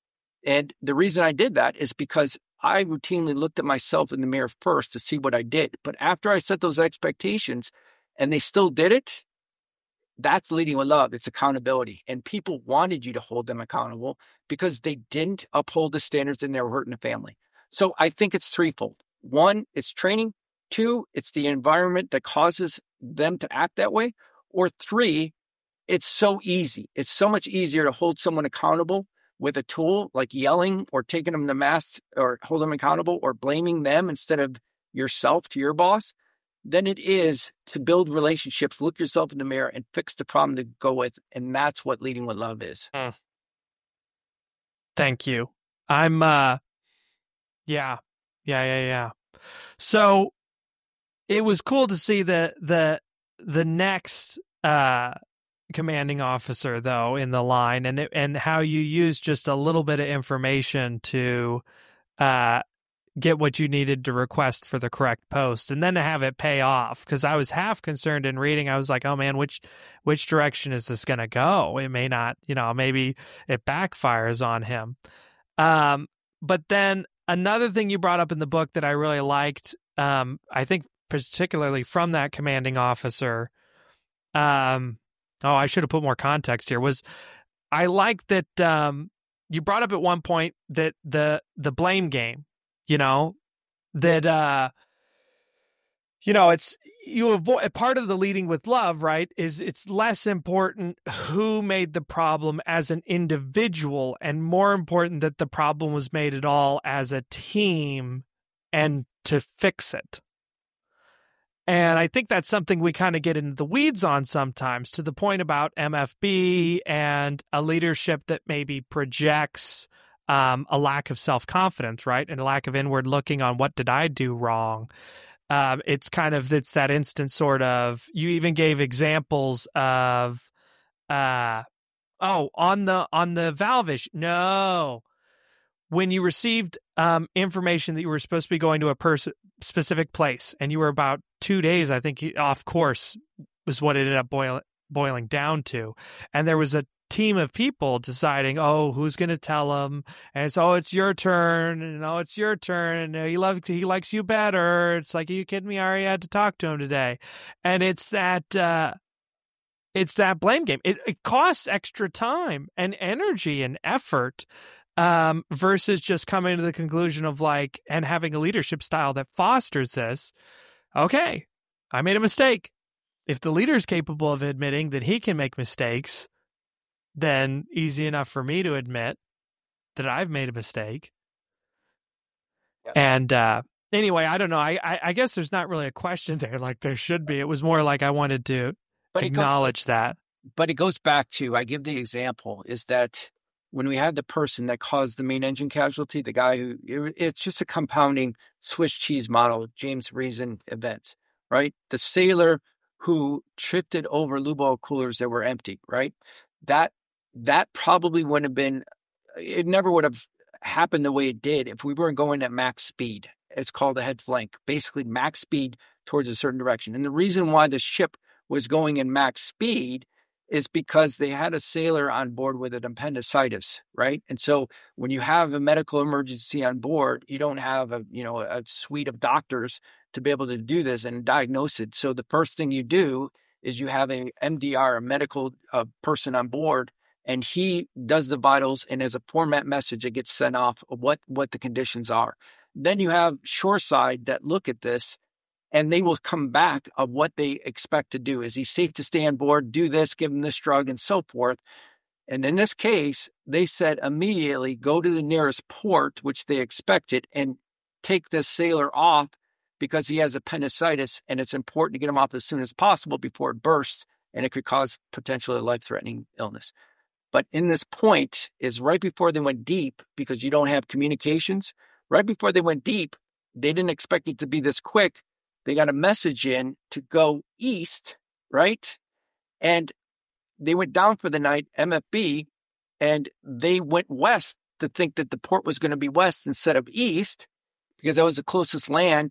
And the reason I did that is because I routinely looked at myself in the mirror first to see what I did. But after I set those expectations and they still did it, That's leading with love. It's accountability. And people wanted you to hold them accountable because they didn't uphold the standards and they were hurting the family. So I think it's threefold. One, it's training. Two, it's the environment that causes them to act that way. Or three, it's so easy. It's so much easier to hold someone accountable with a tool like yelling or taking them to mass or hold them accountable or blaming them instead of yourself to your boss than it is to build relationships, look yourself in the mirror and fix the problem to go with. And that's what leading with love is. Mm. Thank you. I'm, uh, yeah, yeah, yeah, yeah. So it was cool to see the, the, the next, uh, commanding officer though in the line and, it, and how you use just a little bit of information to, uh, get what you needed to request for the correct post and then to have it pay off. Cause I was half concerned in reading. I was like, oh man, which, which direction is this going to go? It may not, you know, maybe it backfires on him. Um, but then another thing you brought up in the book that I really liked, um, I think particularly from that commanding officer, um, oh, I should have put more context here, was I like that, um, you brought up at one point that the, the blame game, you know, that, uh, you know, it's, you avoid part of the leading with love, right? Is it's less important who made the problem as an individual and more important that the problem was made at all as a team and to fix it. And I think that's something we kind of get into the weeds on sometimes, to the point about M F B and a leadership that maybe projects um, a lack of self-confidence, right? And a lack of inward looking on what did I do wrong. Um, it's kind of, it's that instant sort of, you even gave examples of, uh, oh, on the, on the valve issue. No. When you received um, information that you were supposed to be going to a pers- specific place and you were about two days, I think, off course was what it ended up boil- boiling down to. And there was a team of people deciding, oh, who's going to tell them? And it's, oh, it's your turn. And oh, it's your turn. And he, love, he likes you better. It's like, are you kidding me? I already had to talk to him today. And it's that, uh, it's that blame game. It, it costs extra time and energy and effort. Um, versus just coming to the conclusion of like, and having a leadership style that fosters this. Okay, I made a mistake. If the leader is capable of admitting that he can make mistakes, then easy enough for me to admit that I've made a mistake. Yep. And uh, anyway, I don't know. I, I I guess there's not really a question there like there should be. It was more like I wanted to but acknowledge goes, that. But it goes back to, I give the example, is that when we had the person that caused the main engine casualty, the guy who, it, it's just a compounding Swiss cheese model, James Reason events, right? The sailor who tripped it over lube oil coolers that were empty, right? That, that probably wouldn't have been, it never would have happened the way it did if we weren't going at max speed. It's called a head flank, basically max speed towards a certain direction. And the reason why the ship was going in max speed is because they had a sailor on board with an appendicitis, right? And so when you have a medical emergency on board, you don't have a, you know, a suite of doctors to be able to do this and diagnose it. So the first thing you do is you have a M D R, a medical uh, person on board, and he does the vitals, and as a format message, it gets sent off of what, what the conditions are. Then you have shoreside that look at this, and they will come back of what they expect to do. Is he safe to stay on board, do this, give him this drug, and so forth? And in this case, they said immediately go to the nearest port, which they expected, and take this sailor off because he has appendicitis, and it's important to get him off as soon as possible before it bursts, and it could cause potentially life-threatening illness. But in this point is right before they went deep, because you don't have communications, right before they went deep, they didn't expect it to be this quick. They got a message in to go east, right? And they went down for the night, M F B, and they went west to think that the port was going to be west instead of east, because that was the closest land.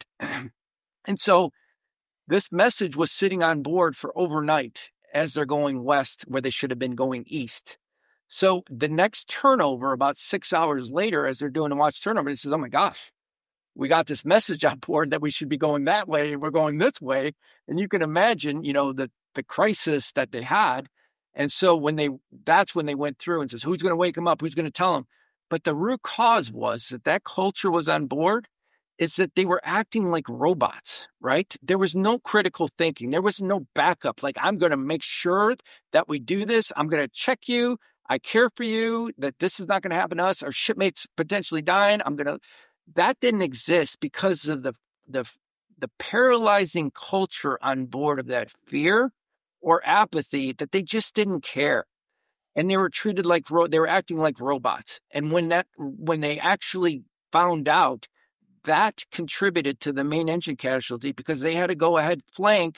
And so this message was sitting on board for overnight as they're going west where they should have been going east. So the next turnover, about six hours later, as they're doing a watch turnover, he says, oh my gosh, we got this message on board that we should be going that way, and we're going this way. And you can imagine, you know, the the crisis that they had. And so when they, that's when they went through and says, who's going to wake them up? Who's going to tell them? But the root cause was that that culture was on board, is that they were acting like robots, right? There was no critical thinking. There was no backup. Like, I'm going to make sure that we do this. I'm going to check you. I care for you, that this is not going to happen to us. Our shipmates potentially dying. I'm going to, that didn't exist because of the, the, the paralyzing culture on board of that fear or apathy, that they just didn't care. And they were treated like, ro- they were acting like robots. And when that, when they actually found out, that contributed to the main engine casualty, because they had to go ahead flank,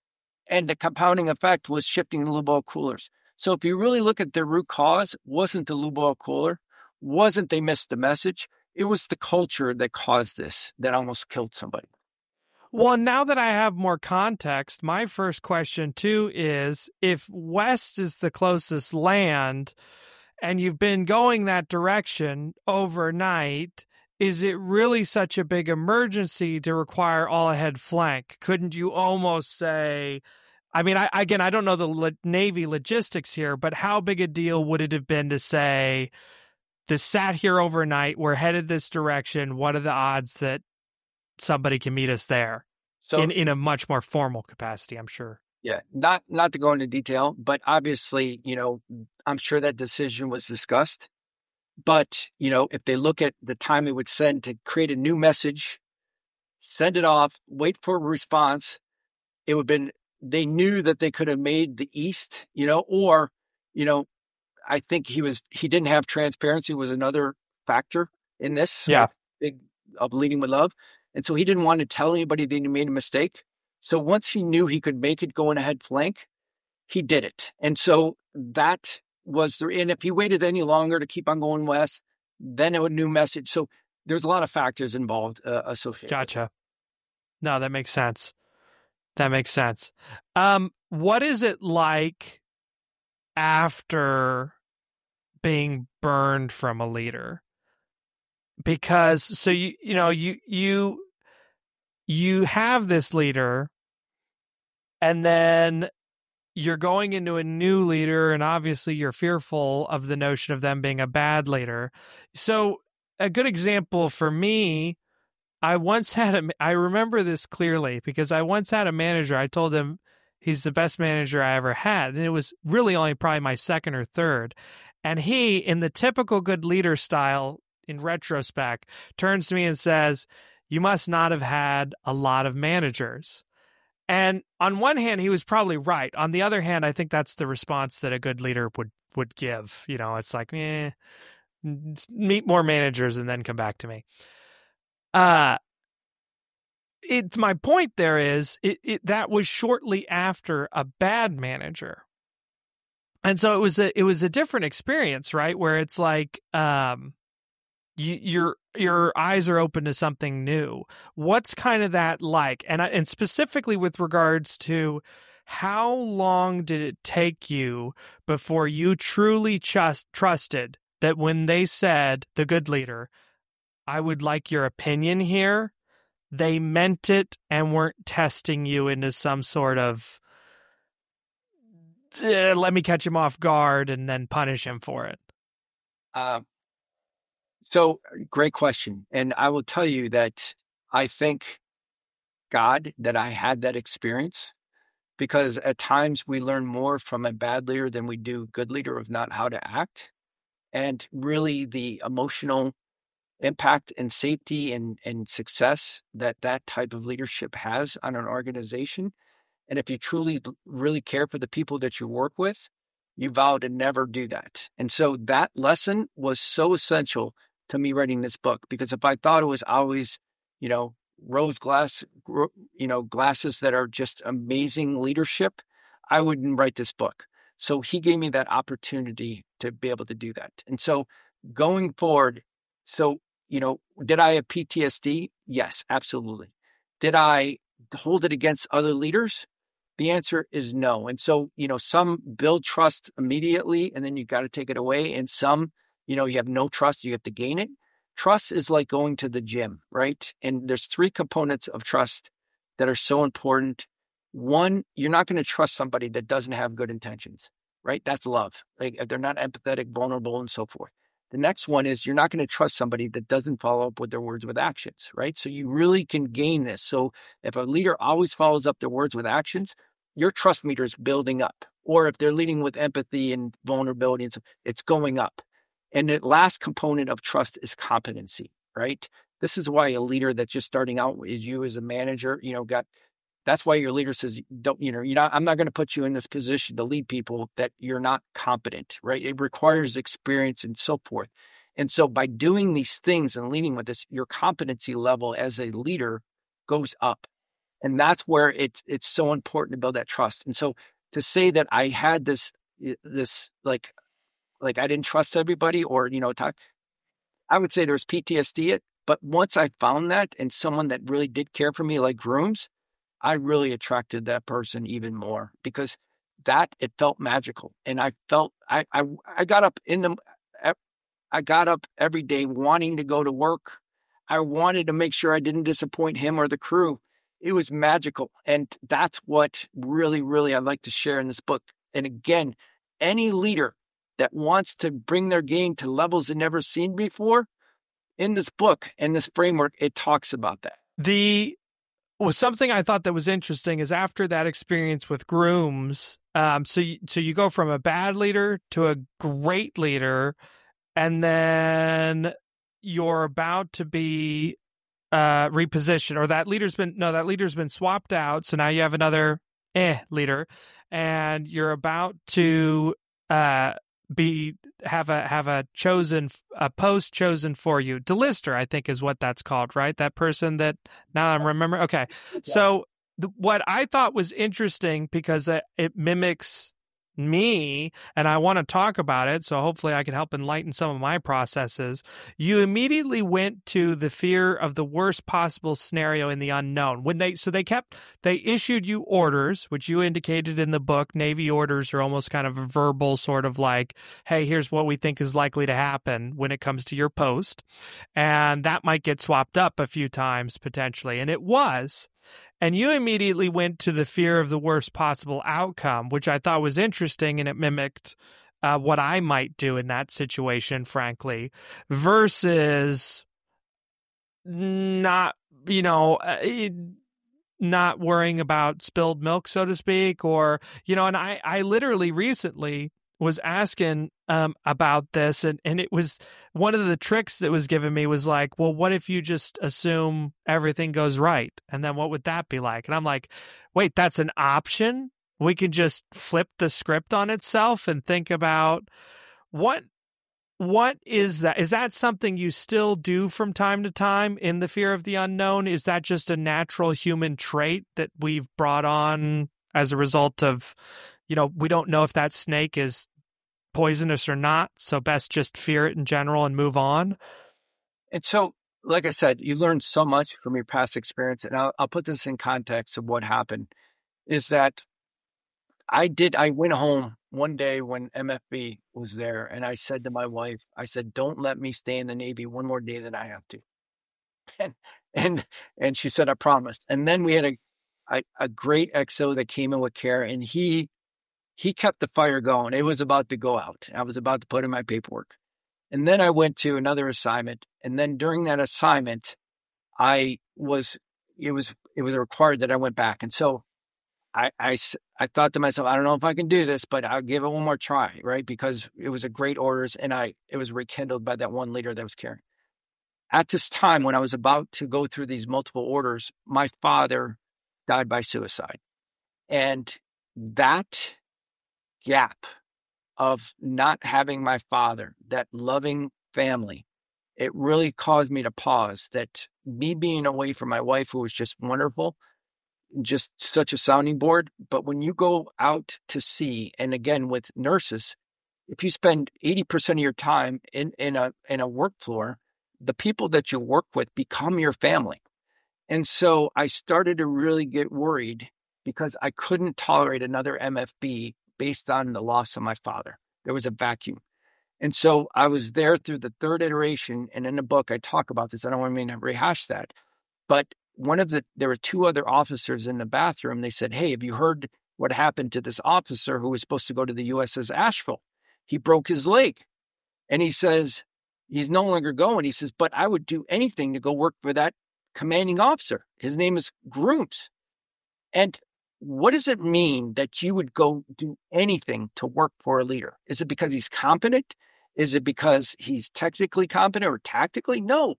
and the compounding effect was shifting the lube oil coolers. So if you really look at the root cause, wasn't the lube oil cooler, wasn't they missed the message, it was the culture that caused this, that almost killed somebody. Well, now that I have more context, my first question too is, if west is the closest land and you've been going that direction overnight, is it really such a big emergency to require all-ahead flank? Couldn't you almost say, I mean, I, again, I don't know the lo- Navy logistics here, but how big a deal would it have been to say, this sat here overnight, we're headed this direction, what are the odds that somebody can meet us there? So, in, in a much more formal capacity, I'm sure. Yeah, not not to go into detail, but obviously, you know, I'm sure that decision was discussed. But, you know, if they look at the time it would send to create a new message, send it off, wait for a response, it would have been, they knew that they could have made the East, you know, or, you know, I think he was, he didn't have transparency was another factor in this. Yeah. Big of leading with love. And so he didn't want to tell anybody that he made a mistake. So once he knew he could make it going ahead flank, he did it. And so that was the, and if he waited any longer to keep on going west, then it would new message. So there's a lot of factors involved uh, associated. Gotcha. No, that makes sense. That makes sense. Um, what is it like after being burned from a leader? Because so you you know you you you have this leader, and then you're going into a new leader, and obviously you're fearful of the notion of them being a bad leader. So a good example for me, I once had a, I remember this clearly because I once had a manager. I told him he's the best manager I ever had, and it was really only probably my second or third. And he, in the typical good leader style, in retrospect, turns to me and says, "You must not have had a lot of managers." And on one hand, he was probably right. On the other hand, I think that's the response that a good leader would, would give. You know, it's like, eh, meet more managers and then come back to me. Uh, it, my point there is it, it, that was shortly after a bad manager. And so it was a, it was a different experience, right? Where it's like, um, you, your, your eyes are open to something new. What's kind of that like? And I, and specifically with regards to how long did it take you before you truly trust, trusted that when they said, the good leader, I would like your opinion here, they meant it and weren't testing you into some sort of, uh, let me catch him off guard and then punish him for it? Uh, so great question. And I will tell you that I thank God that I had that experience, because at times we learn more from a bad leader than we do good leader of not how to act. And really the emotional impact and safety and, and success that that type of leadership has on an organization. And if you truly really care for the people that you work with, you vow to never do that. And so that lesson was so essential to me writing this book, because if I thought it was always, you know, rose glass, you know, glasses that are just amazing leadership, I wouldn't write this book. So he gave me that opportunity to be able to do that. And so going forward, so, you know, did I have P T S D? Yes, absolutely. Did I hold it against other leaders? The answer is no. And so, you know, some build trust immediately and then you got to take it away. And some, you know, you have no trust, you have to gain it. Trust is like going to the gym, right? And there's three components of trust that are so important. One, you're not going to trust somebody that doesn't have good intentions, right? That's love. Like if they're not empathetic, vulnerable, and so forth. The next one is you're not going to trust somebody that doesn't follow up with their words with actions, right? So you really can gain this. So if a leader always follows up their words with actions, your trust meter is building up. Or if they're leading with empathy and vulnerability, and so, it's going up. And the last component of trust is competency, right? This is why a leader that's just starting out is you as a manager, you know, got, that's why your leader says, don't, you know, you're not, I'm not going to put you in this position to lead people that you're not competent, right? It requires experience and so forth. And so by doing these things and leading with this, your competency level as a leader goes up. And that's where it, it's so important to build that trust. And so to say that I had this, this like, like I didn't trust everybody or, you know, talk, I would say there's P T S D. It, but once I found that and someone that really did care for me, like Grooms, I really attracted that person even more because that it felt magical. And I felt, I, I, I got up in the, I got up every day wanting to go to work. I wanted to make sure I didn't disappoint him or the crew. It was magical. And that's what really, really I'd like to share in this book. And again, any leader that wants to bring their game to levels they've never seen before, in this book and this framework, it talks about that. The well, something I thought that was interesting is after that experience with Grooms, um, so you, so you go from a bad leader to a great leader, and then you're about to be uh, repositioned, or that leader's been no, that leader's been swapped out. So now you have another eh leader, and you're about to uh, be have a have a chosen a post chosen for you. Delister, I think, is what that's called, right? That person that now I'm remembering. Okay, so the, what I thought was interesting because it, it mimics me, and I want to talk about it, so hopefully I can help enlighten some of my processes. You immediately went to the fear of the worst possible scenario in the unknown. When they so they kept they issued you orders, which you indicated in the book. Navy orders are almost kind of a verbal sort of like, hey, here's what we think is likely to happen when it comes to your post, and that might get swapped up a few times potentially, and it was. And you immediately went to the fear of the worst possible outcome, which I thought was interesting, and it mimicked uh, what I might do in that situation, frankly, versus not, you know, uh, not worrying about spilled milk, so to speak, or, you know, and I, I literally recently was asking um, about this, and, and it was one of the tricks that was given me was like, well, what if you just assume everything goes right? And then what would that be like? And I'm like, wait, that's an option? We can just flip the script on itself and think about what what is that? Is that something you still do from time to time in the fear of the unknown? Is that just a natural human trait that we've brought on as a result of, you know, we don't know if that snake is poisonous or not, so best just fear it in general and move on? And so, like I said, you learn so much from your past experience, and I'll, I'll put this in context of what happened, is that I did, I went home one day when M F B was there, and I said to my wife, I said, don't let me stay in the Navy one more day than I have to. And, and, and she said, I promised. And then we had a, a, a great X O that came in with care, and he, He kept the fire going. It was about to go out. I was about to put in my paperwork. And then I went to another assignment. And then during that assignment, I was, it was, it was required that I went back. And so I, I, I thought to myself, I don't know if I can do this, but I'll give it one more try, right? Because it was a great orders, and I, it was rekindled by that one leader that was caring. At this time, when I was about to go through these multiple orders, my father died by suicide. And that gap of not having my father, that loving family, it really caused me to pause. That me being away from my wife, who was just wonderful, just such a sounding board. But when you go out to sea, and again with nurses, if you spend eighty percent of your time in, in a in a work floor, the people that you work with become your family. And so I started to really get worried because I couldn't tolerate another M F B based on the loss of my father. There was a vacuum. And so I was there through the third iteration. And in the book, I talk about this. I don't want me to rehash that. But one of the, there were two other officers in the bathroom. They said, hey, have you heard what happened to this officer who was supposed to go to the U S S Asheville? He broke his leg. And he says, he's no longer going. He says, but I would do anything to go work for that commanding officer. His name is Grooms. And what does it mean that you would go do anything to work for a leader? Is it because he's competent? Is it because he's technically competent or tactically? No.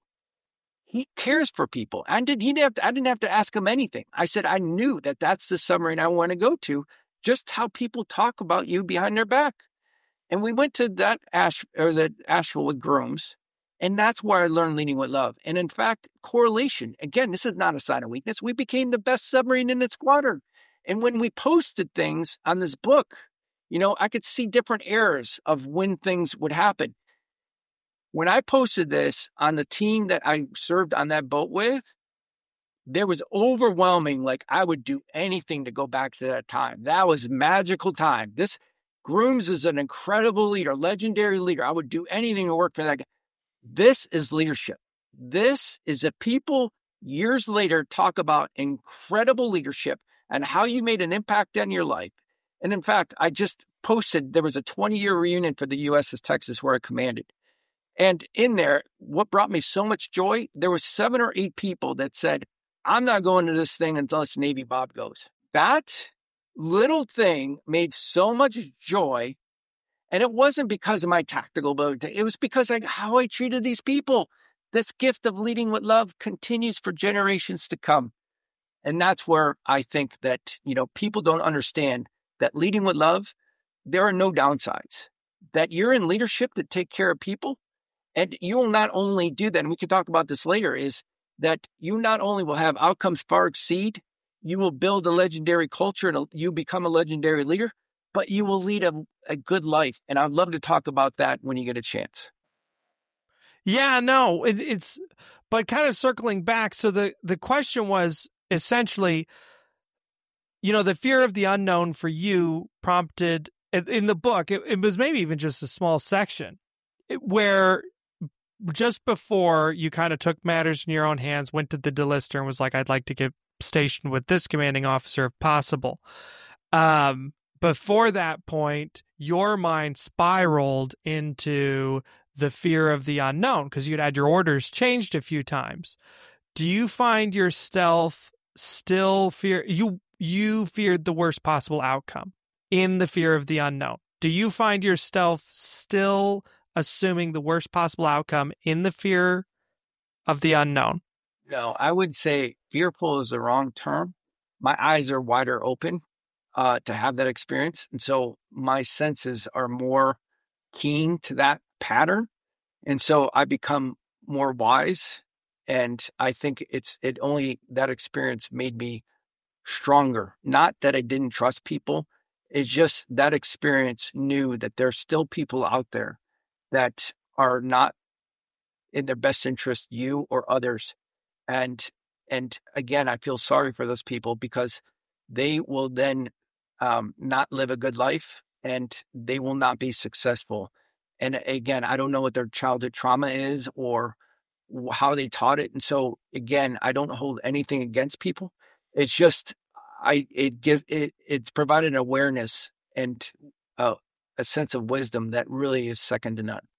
He cares for people. I didn't, he didn't have to, I didn't have to ask him anything. I said, I knew that that's the submarine I want to go to, just how people talk about you behind their back. And we went to that Ash or the Asheville with Grooms. And that's where I learned leading with love. And in fact, correlation, again, this is not a sign of weakness. We became the best submarine in the squadron. And when we posted things on this book, you know, I could see different errors of when things would happen. When I posted this on the team that I served on that boat with, there was overwhelming, like I would do anything to go back to that time. That was magical time. This Grooms is an incredible leader, legendary leader. I would do anything to work for that guy. This is leadership. This is a people years later talk about incredible leadership and how you made an impact on your life. And in fact, I just posted, there was a twenty-year reunion for the U S S Texas where I commanded. And in there, what brought me so much joy, there was seven or eight people that said, I'm not going to this thing unless Navy Bob goes. That little thing made so much joy. And it wasn't because of my tactical ability. It was because of how I treated these people. This gift of leading with love continues for generations to come. And that's where I think that, you know, people don't understand that leading with love, there are no downsides. That you're in leadership to take care of people. And you will not only do that, and we can talk about this later, is that you not only will have outcomes far exceed, you will build a legendary culture and you become a legendary leader, but you will lead a, a good life. And I'd love to talk about that when you get a chance. Yeah, no, it, it's, but kind of circling back. So the, the question was essentially, you know, the fear of the unknown for you prompted in the book, it, it was maybe even just a small section where just before you kind of took matters in your own hands, went to the delister and was like, I'd like to get stationed with this commanding officer if possible. Um, before that point, your mind spiraled into the fear of the unknown because you'd had your orders changed a few times. Do you find yourself still fear you you feared the worst possible outcome in the fear of the unknown? Do you find yourself still assuming the worst possible outcome in the fear of the unknown? No, I would say fearful is the wrong term. My eyes are wider open uh, to have that experience. And so my senses are more keen to that pattern. And so I become more wise. And I think it's, it only, that experience made me stronger. Not that I didn't trust people. It's just that experience knew that there's still people out there that are not in their best interest, you or others. And, and again, I feel sorry for those people because they will then um, not live a good life and they will not be successful. And again, I don't know what their childhood trauma is or how they taught it. And so again, I don't hold anything against people. It's just, I, it gives, it, it's provided awareness and uh, a sense of wisdom that really is second to none.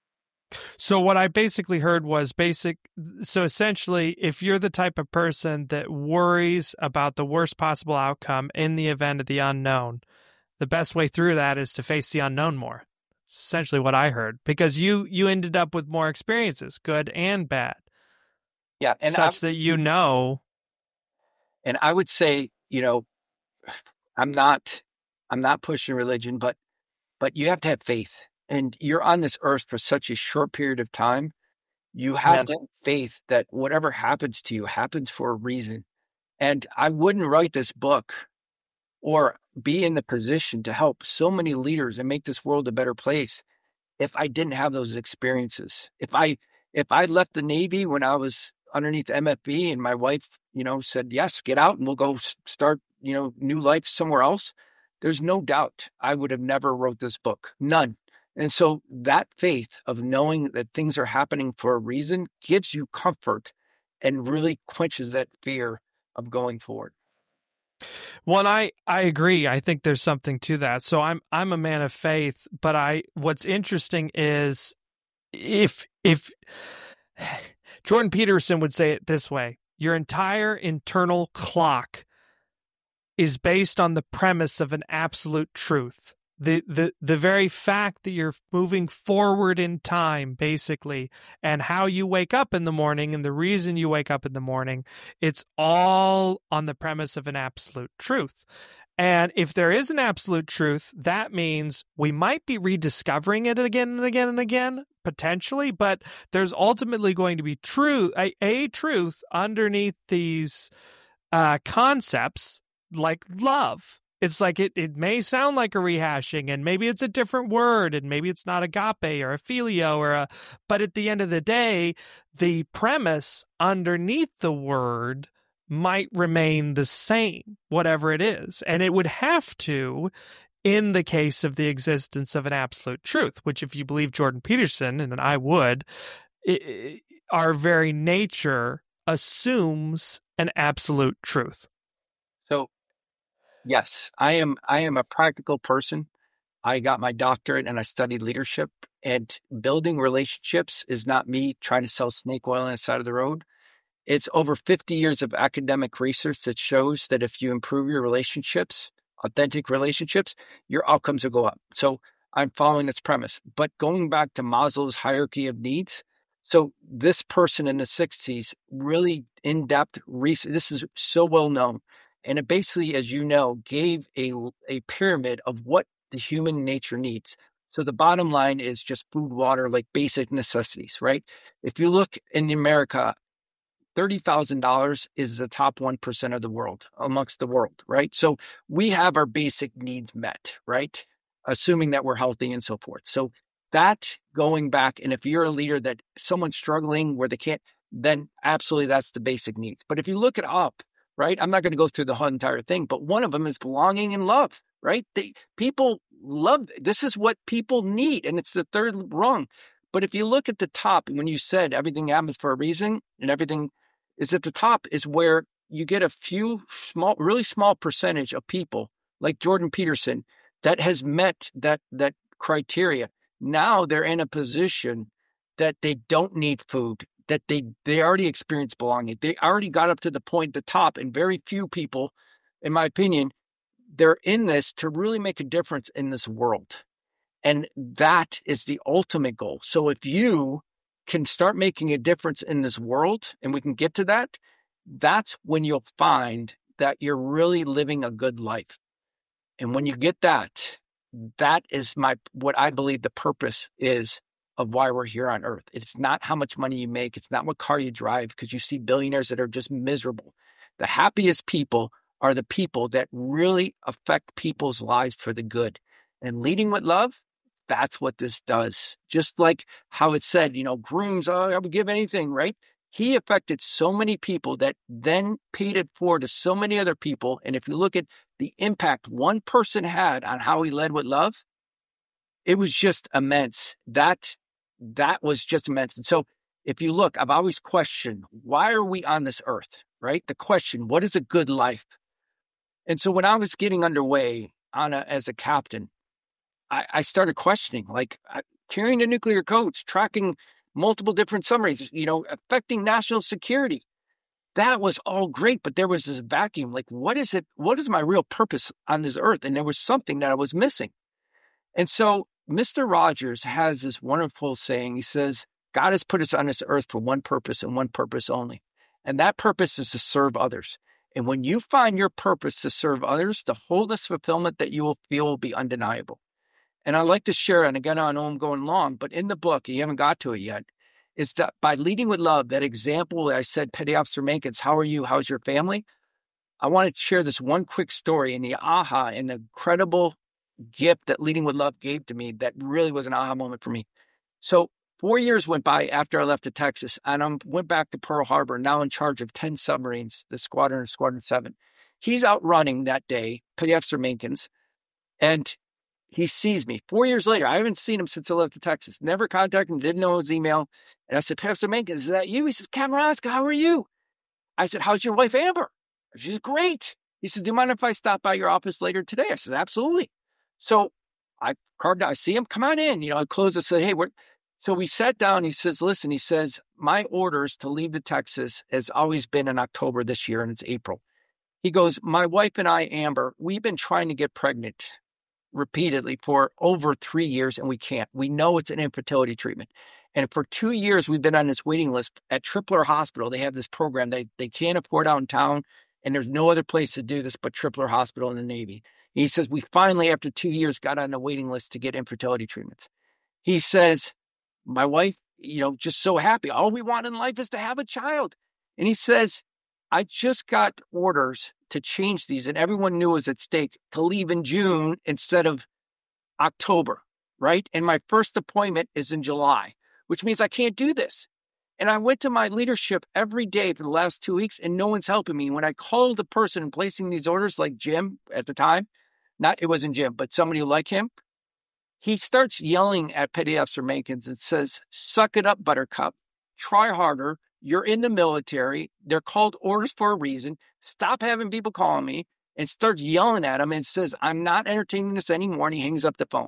So what I basically heard was basic. So essentially, if you're the type of person that worries about the worst possible outcome in the event of the unknown, the best way through that is to face the unknown more. It's essentially what I heard, because you, you ended up with more experiences, good and bad. Yeah. And such I, that, you know, and I would say, you know, I'm not, I'm not pushing religion, but, but you have to have faith. And you're on this earth for such a short period of time. You have yeah. to have faith that whatever happens to you happens for a reason. And I wouldn't write this book or be in the position to help so many leaders and make this world a better place if I didn't have those experiences. If I, if I left the Navy when I was underneath M F B and my wife, you know, said, yes, get out and we'll go start, you know, new life somewhere else. There's no doubt I would have never wrote this book. None. And so that faith of knowing that things are happening for a reason gives you comfort and really quenches that fear of going forward. Well, I, I agree. I think there's something to that. So I'm I'm a man of faith, but I what's interesting is if if Jordan Peterson would say it this way, your entire internal clock is based on the premise of an absolute truth. The, the the very fact that you're moving forward in time, basically, and how you wake up in the morning and the reason you wake up in the morning, it's all on the premise of an absolute truth. And if there is an absolute truth, that means we might be rediscovering it again and again and again, potentially, but there's ultimately going to be true a, a truth underneath these uh, concepts like love. It's like it, it may sound like a rehashing, and maybe it's a different word, and maybe it's not agape or a phileo or a, but at the end of the day, the premise underneath the word might remain the same, whatever it is. And it would have to in the case of the existence of an absolute truth, which if you believe Jordan Peterson, and I would, it, our very nature assumes an absolute truth. So, yes, I am I am a practical person. I got my doctorate and I studied leadership, and building relationships is not me trying to sell snake oil on the side of the road. It's over fifty years of academic research that shows that if you improve your relationships, authentic relationships, your outcomes will go up. So I'm following this premise. But going back to Maslow's hierarchy of needs, so this person in the sixties, really in-depth research, this is so well known. And it basically, as you know, gave a, a pyramid of what the human nature needs. So the bottom line is just food, water, like basic necessities, right? If you look in America, thirty thousand dollars is the top one percent of the world, amongst the world, right? So we have our basic needs met, right? Assuming that we're healthy and so forth. So that going back, and if you're a leader that someone's struggling where they can't, then absolutely that's the basic needs. But if you look it up, right? I'm not going to go through the whole entire thing, but one of them is belonging and love, right? They, people love, this is what people need, and it's the third rung. But if you look at the top, when you said everything happens for a reason and everything is at the top, is where you get a few small, really small percentage of people like Jordan Peterson that has met that, that criteria. Now they're in a position that they don't need food, that they, they already experienced belonging. They already got up to the point, the top, and very few people, in my opinion, they're in this to really make a difference in this world. And that is the ultimate goal. So if you can start making a difference in this world, and we can get to that, that's when you'll find that you're really living a good life. And when you get that, that is my, what I believe the purpose is of why we're here on earth. It's not how much money you make. It's not what car you drive, because you see billionaires that are just miserable. The happiest people are the people that really affect people's lives for the good. And leading with love, that's what this does. Just like how it said, you know, grooms, oh, I would give anything, right? He affected so many people that then paid it forward to so many other people. And if you look at the impact one person had on how he led with love, it was just immense. That, that was just immense. And so if you look, I've always questioned, why are we on this earth, right? The question, what is a good life? And so when I was getting underway on a, as a captain, I, I started questioning, like uh, carrying the nuclear codes, tracking multiple different submarines, you know, affecting national security. That was all great, but there was this vacuum. Like, what is it? What is my real purpose on this earth? And there was something that I was missing. And so Mister Rogers has this wonderful saying. He says, God has put us on this earth for one purpose and one purpose only. And that purpose is to serve others. And when you find your purpose to serve others, the wholeness fulfillment that you will feel will be undeniable. And I like to share, and again, I know I'm going long, but in the book, you haven't got to it yet, is that by leading with love, that example that I said, Petty Officer Mankins, how are you? How's your family? I wanted to share this one quick story and the aha and the incredible gift that leading with love gave to me that really was an aha moment for me. So four years went by after I left to Texas, and I went back to Pearl Harbor, now in charge of ten submarines, the squadron, Squadron seven. He's out running that day, Petty Officer Mankins, and he sees me four years later. I haven't seen him since I left to Texas. Never contacted him, didn't know his email. And I said, Pastor Menkins, is that you? He says, Kamoranska, how are you? I said, how's your wife, Amber? She's great. He said, do you mind if I stop by your office later today? I said, absolutely. So I carved out, I see him, come on in. You know, I closed, I said, hey, we're, so we sat down. He says, listen, he says, my orders to leave to Texas has always been in October this year, and it's April. He goes, my wife and I, Amber, we've been trying to get pregnant repeatedly for over three years, and we can't. We know it's an infertility treatment. And for two years, we've been on this waiting list at Tripler Hospital. They have this program they, they can't afford out in town, and there's no other place to do this but Tripler Hospital in the Navy. And he says, we finally, after two years, got on the waiting list to get infertility treatments. He says, my wife, you know, just so happy. All we want in life is to have a child. And he says, I just got orders to change these, and everyone knew it was at stake, to leave in June instead of October, right? And my first appointment is in July, which means I can't do this. And I went to my leadership every day for the last two weeks, and no one's helping me. When I called the person placing these orders, like Jim at the time, not, it wasn't Jim, but somebody like him, he starts yelling at Petty Officer Menkins and says, suck it up, Buttercup. Try harder. You're in the military. They're called orders for a reason. Stop having people calling me, and starts yelling at him and says, I'm not entertaining this anymore. And he hangs up the phone.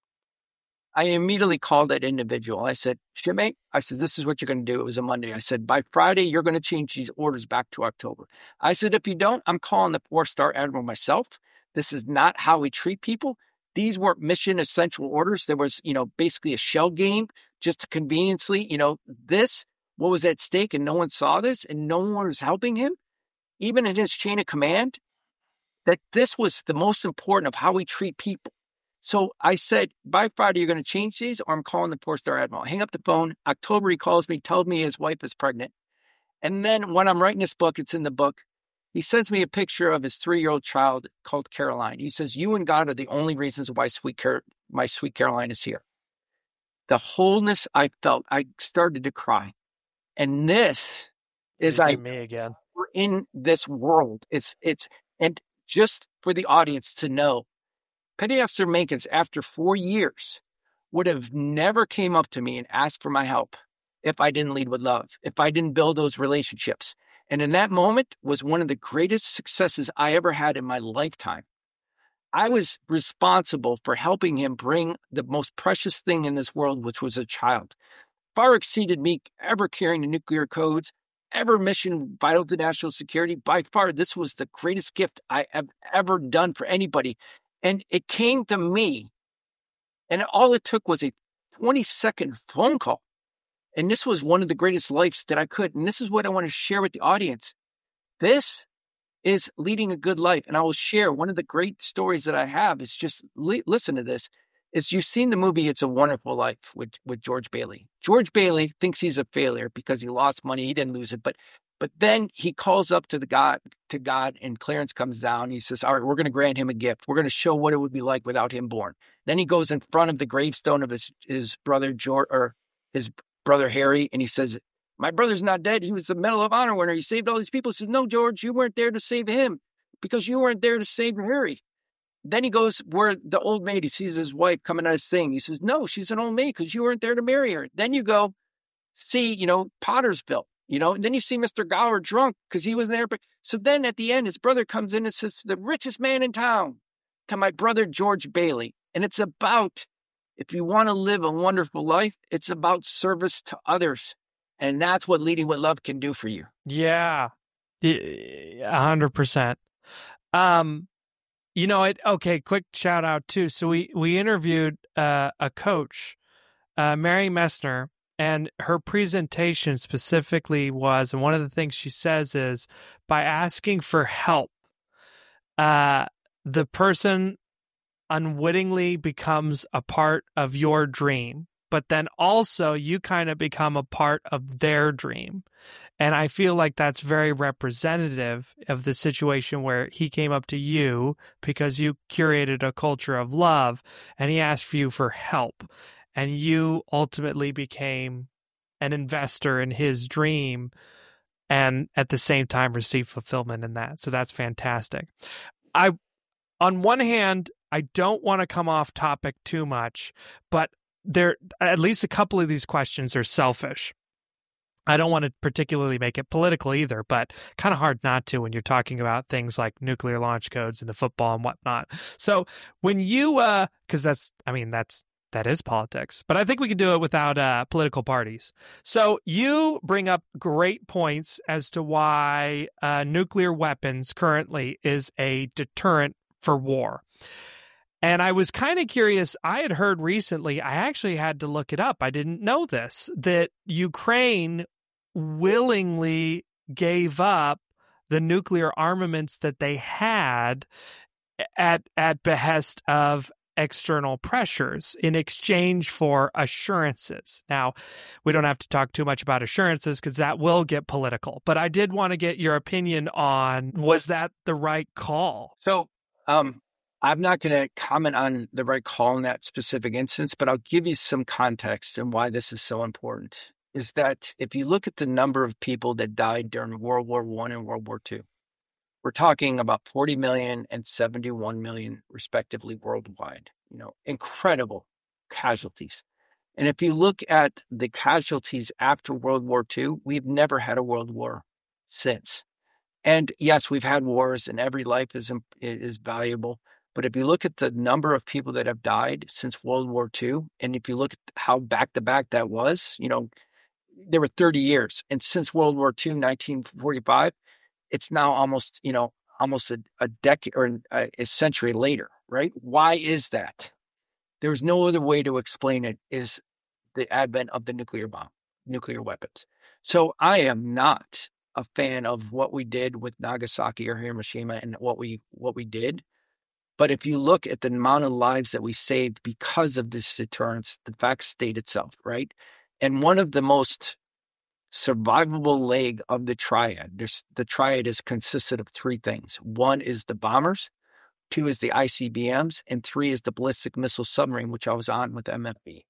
I immediately called that individual. I said, shipmate, I said, this is what you're going to do. It was a Monday. I said, by Friday, you're going to change these orders back to October. I said, if you don't, I'm calling the four-star admiral myself. This is not how we treat people. These weren't mission essential orders. There was, you know, basically a shell game just to conveniently, you know, this, what was at stake, and no one saw this, and no one was helping him, even in his chain of command, that this was the most important of how we treat people. So I said, by Friday, you're going to change these, or I'm calling the four-star admiral. I hang up the phone. October, he calls me, tells me his wife is pregnant. And then when I'm writing this book, it's in the book, he sends me a picture of his three-year-old child called Caroline. He says, you and God are the only reasons why sweet Car- my sweet Caroline is here. The wholeness I felt, I started to cry. And this is I me again. We're in this world. It's, it's, and just for the audience to know, Petty Officer Menkins, after four years, would have never came up to me and asked for my help if I didn't lead with love, if I didn't build those relationships. And in that moment was one of the greatest successes I ever had in my lifetime. I was responsible for helping him bring the most precious thing in this world, which was a child. Far exceeded me ever carrying the nuclear codes, ever mission vital to national security. By far, this was the greatest gift I have ever done for anybody. And it came to me, and all it took was a twenty second phone call. And this was one of the greatest lives that I could. And this is what I want to share with the audience. This is leading a good life. And I will share one of the great stories that I have is just li- listen to this. Is you've seen the movie It's a Wonderful Life with, with George Bailey. George Bailey thinks he's a failure because he lost money. He didn't lose it. But but then he calls up to the God to God, and Clarence comes down. He says, all right, we're going to grant him a gift. We're going to show what it would be like without him born. Then he goes in front of the gravestone of his, his brother George, or his brother Harry, and he says, my brother's not dead. He was the Medal of Honor winner. He saved all these people. He says, no, George, you weren't there to save him because you weren't there to save Harry. Then he goes where the old maid, he sees his wife coming out of his thing. He says, no, she's an old maid because you weren't there to marry her. Then you go see, you know, Pottersville, you know, and then you see Mister Gower drunk because he was there. But so then at the end, his brother comes in and says, the richest man in town, to my brother, George Bailey. And it's about, if you want to live a wonderful life, it's about service to others. And that's what leading with love can do for you. Yeah, a hundred percent. Um, You know, it, okay, quick shout out too. So we, we interviewed uh, a coach, uh, Mary Messner, and her presentation specifically was, and one of the things she says is, by asking for help, uh, the person unwittingly becomes a part of your dream, but then also you kind of become a part of their dream. And I feel like that's very representative of the situation where he came up to you because you curated a culture of love and he asked for you for help. And you ultimately became an investor in his dream and at the same time received fulfillment in that. So that's fantastic. I, on one hand, I don't want to come off topic too much, but there, at least a couple of these questions are selfish. I don't want to particularly make it political either, but kind of hard not to when you're talking about things like nuclear launch codes and the football and whatnot. So when you, uh, because that's, I mean, that's, that is politics, but I think we can do it without uh, political parties. So you bring up great points as to why uh, nuclear weapons currently is a deterrent for war. And I was kind of curious. I had heard recently, I actually had to look it up. I didn't know this, that Ukraine willingly gave up the nuclear armaments that they had at at behest of external pressures in exchange for assurances. Now, we don't have to talk too much about assurances because that will get political, but I did want to get your opinion on, was that the right call? So um, I'm not going to comment on the right call in that specific instance, but I'll give you some context and why this is so important. Is that if you look at the number of people that died during World War One and World War Two, we're talking about forty million and seventy-one million respectively worldwide. You know, incredible casualties. And if you look at the casualties after World War Two, we've never had a world war since. And yes, we've had wars and every life is is valuable. But if you look at the number of people that have died since World War Two, and if you look at how back to back that was, you know, there were thirty years. And since World War Two, nineteen forty-five, it's now almost, you know, almost a, a decade or a, a century later, right? Why is that? There's no other way to explain it is the advent of the nuclear bomb, nuclear weapons. So I am not a fan of what we did with Nagasaki or Hiroshima and what we what we did. But if you look at the amount of lives that we saved because of this deterrence, the facts state itself, right? And one of the most survivable leg of the triad, there's, the triad is consisted of three things. One is the bombers, two is the I C B Ms, and three is the ballistic missile submarine, which I was on with M F B.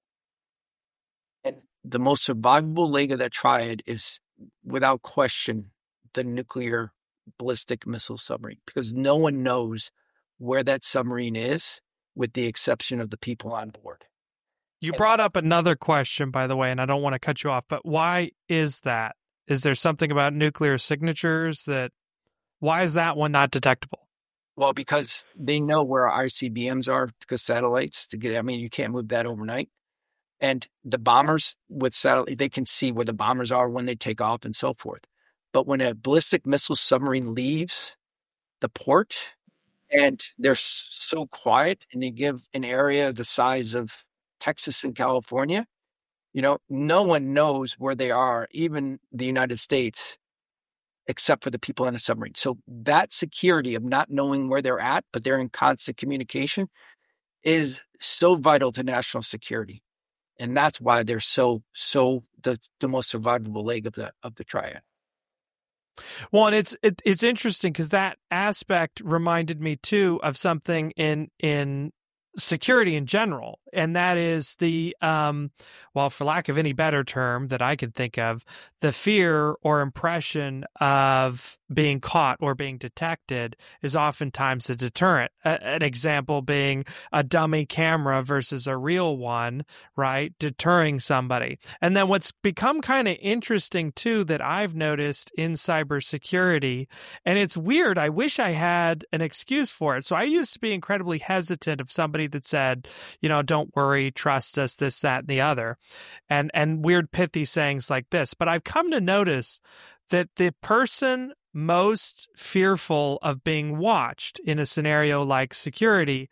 And the most survivable leg of that triad is, without question, the nuclear ballistic missile submarine, because no one knows where that submarine is, with the exception of the people on board. You brought up another question, by the way, and I don't want to cut you off, but why is that? Is there something about nuclear signatures that, why is that one not detectable? Well, because they know where our I C B Ms are, because satellites, to get, I mean, you can't move that overnight. And the bombers with satellite, they can see where the bombers are when they take off and so forth. But when a ballistic missile submarine leaves the port and they're so quiet and they give an area the size of Texas and California, you know, no one knows where they are, even the United States, except for the people on the submarine. So that security of not knowing where they're at, but they're in constant communication, is so vital to national security. And that's why they're so, so the, the most survivable leg of the, of the triad. Well, and it's, it, it's interesting because that aspect reminded me too of something in, in, security in general, and that is the, um, well, for lack of any better term that I could think of, the fear or impression of being caught or being detected is oftentimes a deterrent. A- an example being a dummy camera versus a real one, right? Deterring somebody. And then what's become kind of interesting too that I've noticed in cybersecurity, and it's weird, I wish I had an excuse for it. So I used to be incredibly hesitant of somebody that said, you know, don't worry, trust us, this, that, and the other, and and weird pithy sayings like this. But I've come to notice that the person most fearful of being watched in a scenario like security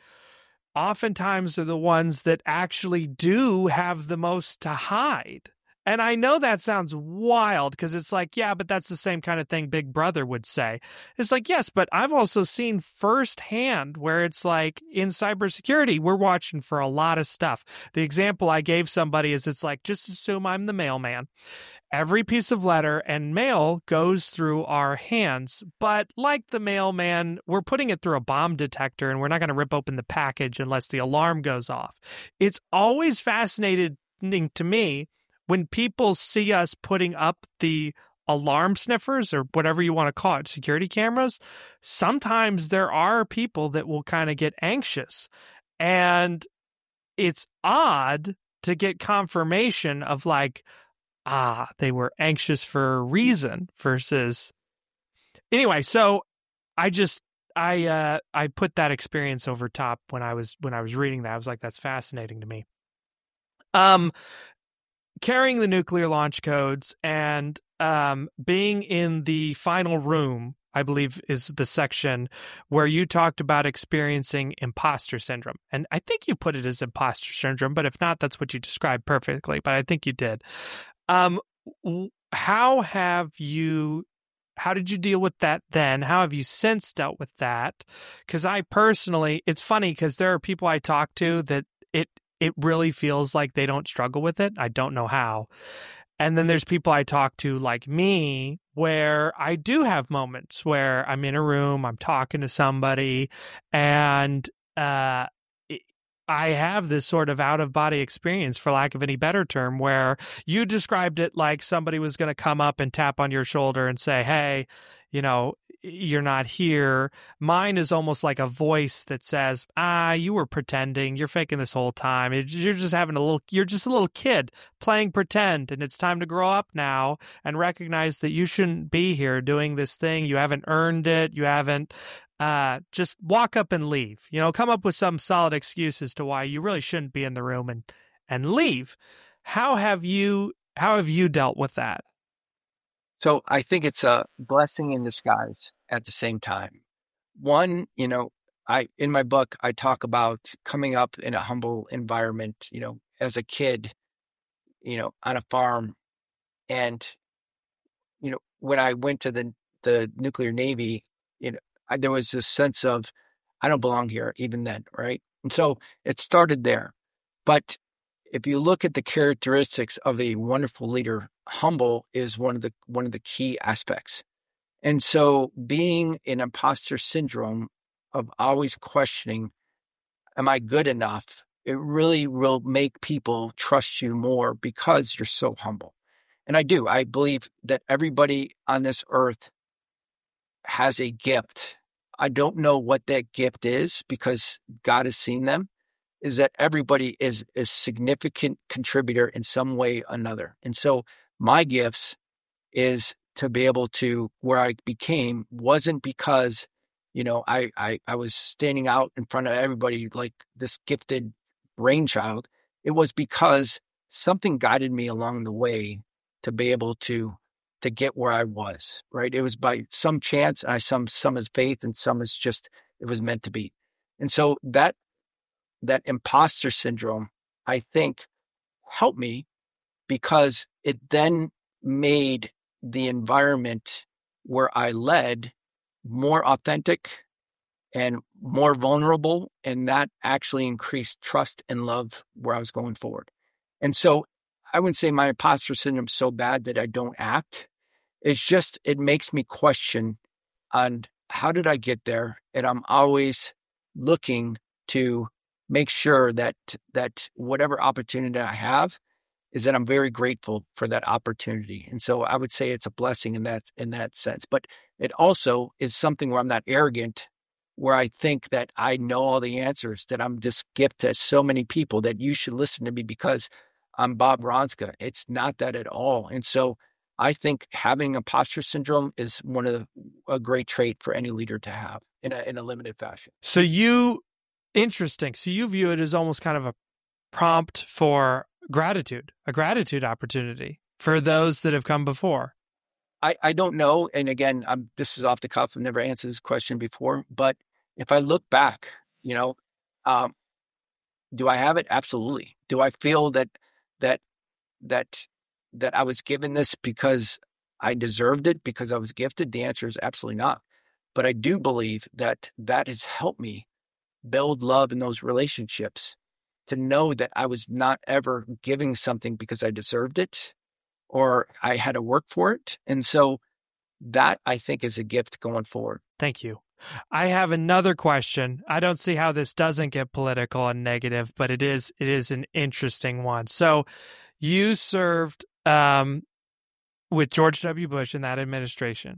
oftentimes are the ones that actually do have the most to hide. And I know that sounds wild because it's like, yeah, but that's the same kind of thing Big Brother would say. It's like, yes, but I've also seen firsthand where it's like in cybersecurity, we're watching for a lot of stuff. The example I gave somebody is it's like, just assume I'm the mailman. Every piece of letter and mail goes through our hands. But like the mailman, we're putting it through a bomb detector and we're not going to rip open the package unless the alarm goes off. It's always fascinating to me when people see us putting up the alarm sniffers or whatever you want to call it, security cameras, sometimes there are people that will kind of get anxious. And it's odd to get confirmation of like, ah, they were anxious for a reason versus. Anyway, so I just I uh, I put that experience over top when I was when I was reading that. I was like, that's fascinating to me. Um, carrying the nuclear launch codes and um being in the final room, I believe, is the section where you talked about experiencing imposter syndrome. And I think you put it as imposter syndrome, but if not, that's what you described perfectly. But I think you did. Um, how have you, how did you deal with that then? How have you since dealt with that? Because I personally, it's funny because there are people I talk to that it, it really feels like they don't struggle with it. I don't know how. And then there's people I talk to like me where I do have moments where I'm in a room, I'm talking to somebody, and uh, I have this sort of out-of-body experience, for lack of any better term, where you described it like somebody was going to come up and tap on your shoulder and say, hey, you know, you're not here. Mine is almost like a voice that says, ah, you were pretending. You're faking this whole time. You're just having a little, you're just a little kid playing pretend, and it's time to grow up now and recognize that you shouldn't be here doing this thing. You haven't earned it. You haven't, uh, just walk up and leave, you know, come up with some solid excuse as to why you really shouldn't be in the room and, and leave. How have you, how have you dealt with that? So I think it's a blessing in disguise at the same time. One, you know, I in my book, I talk about coming up in a humble environment, you know, as a kid, you know, on a farm. And, you know, when I went to the, the nuclear Navy, you know, I, there was this sense of, I don't belong here even then, right? And so it started there. But if you look at the characteristics of a wonderful leader, humble is one of the one of the key aspects. And so being in imposter syndrome of always questioning, am I good enough? It really will make people trust you more because you're so humble. And I do. I believe that everybody on this earth has a gift. I don't know what that gift is because God has seen them. Is that everybody is a significant contributor in some way or another. And so my gifts is to be able to, where I became wasn't because, you know, I, I, I was standing out in front of everybody like this gifted brainchild. It was because something guided me along the way to be able to, to get where I was, right? It was by some chance, I some, some is faith and some is just, it was meant to be. And so that, that imposter syndrome, I think, helped me because it then made the environment where I led more authentic and more vulnerable. And that actually increased trust and love where I was going forward. And so I wouldn't say my imposter syndrome is so bad that I don't act. It's just, it makes me question on how did I get there? And I'm always looking to make sure that that whatever opportunity I have is that I'm very grateful for that opportunity. And so I would say it's a blessing in that in that sense. But it also is something where I'm not arrogant, where I think that I know all the answers, that I'm just gifted to so many people that you should listen to me because I'm Bob Ronska. It's not that at all. And so I think having imposter syndrome is one of the, a great trait for any leader to have in a in a limited fashion. So you Interesting. So you view it as almost kind of a prompt for gratitude, a gratitude opportunity for those that have come before. I, I don't know. And again, I'm, this is off the cuff. I've never answered this question before. But if I look back, you know, um, do I have it? Absolutely. Do I feel that that that that I was given this because I deserved it, because I was gifted? The answer is absolutely not. But I do believe that that has helped me build love in those relationships, to know that I was not ever giving something because I deserved it or I had to work for it. And so that, I think, is a gift going forward. Thank you. I have another question. I don't see how this doesn't get political and negative, but it is it is an interesting one. So you served um, with George W. Bush and that administration.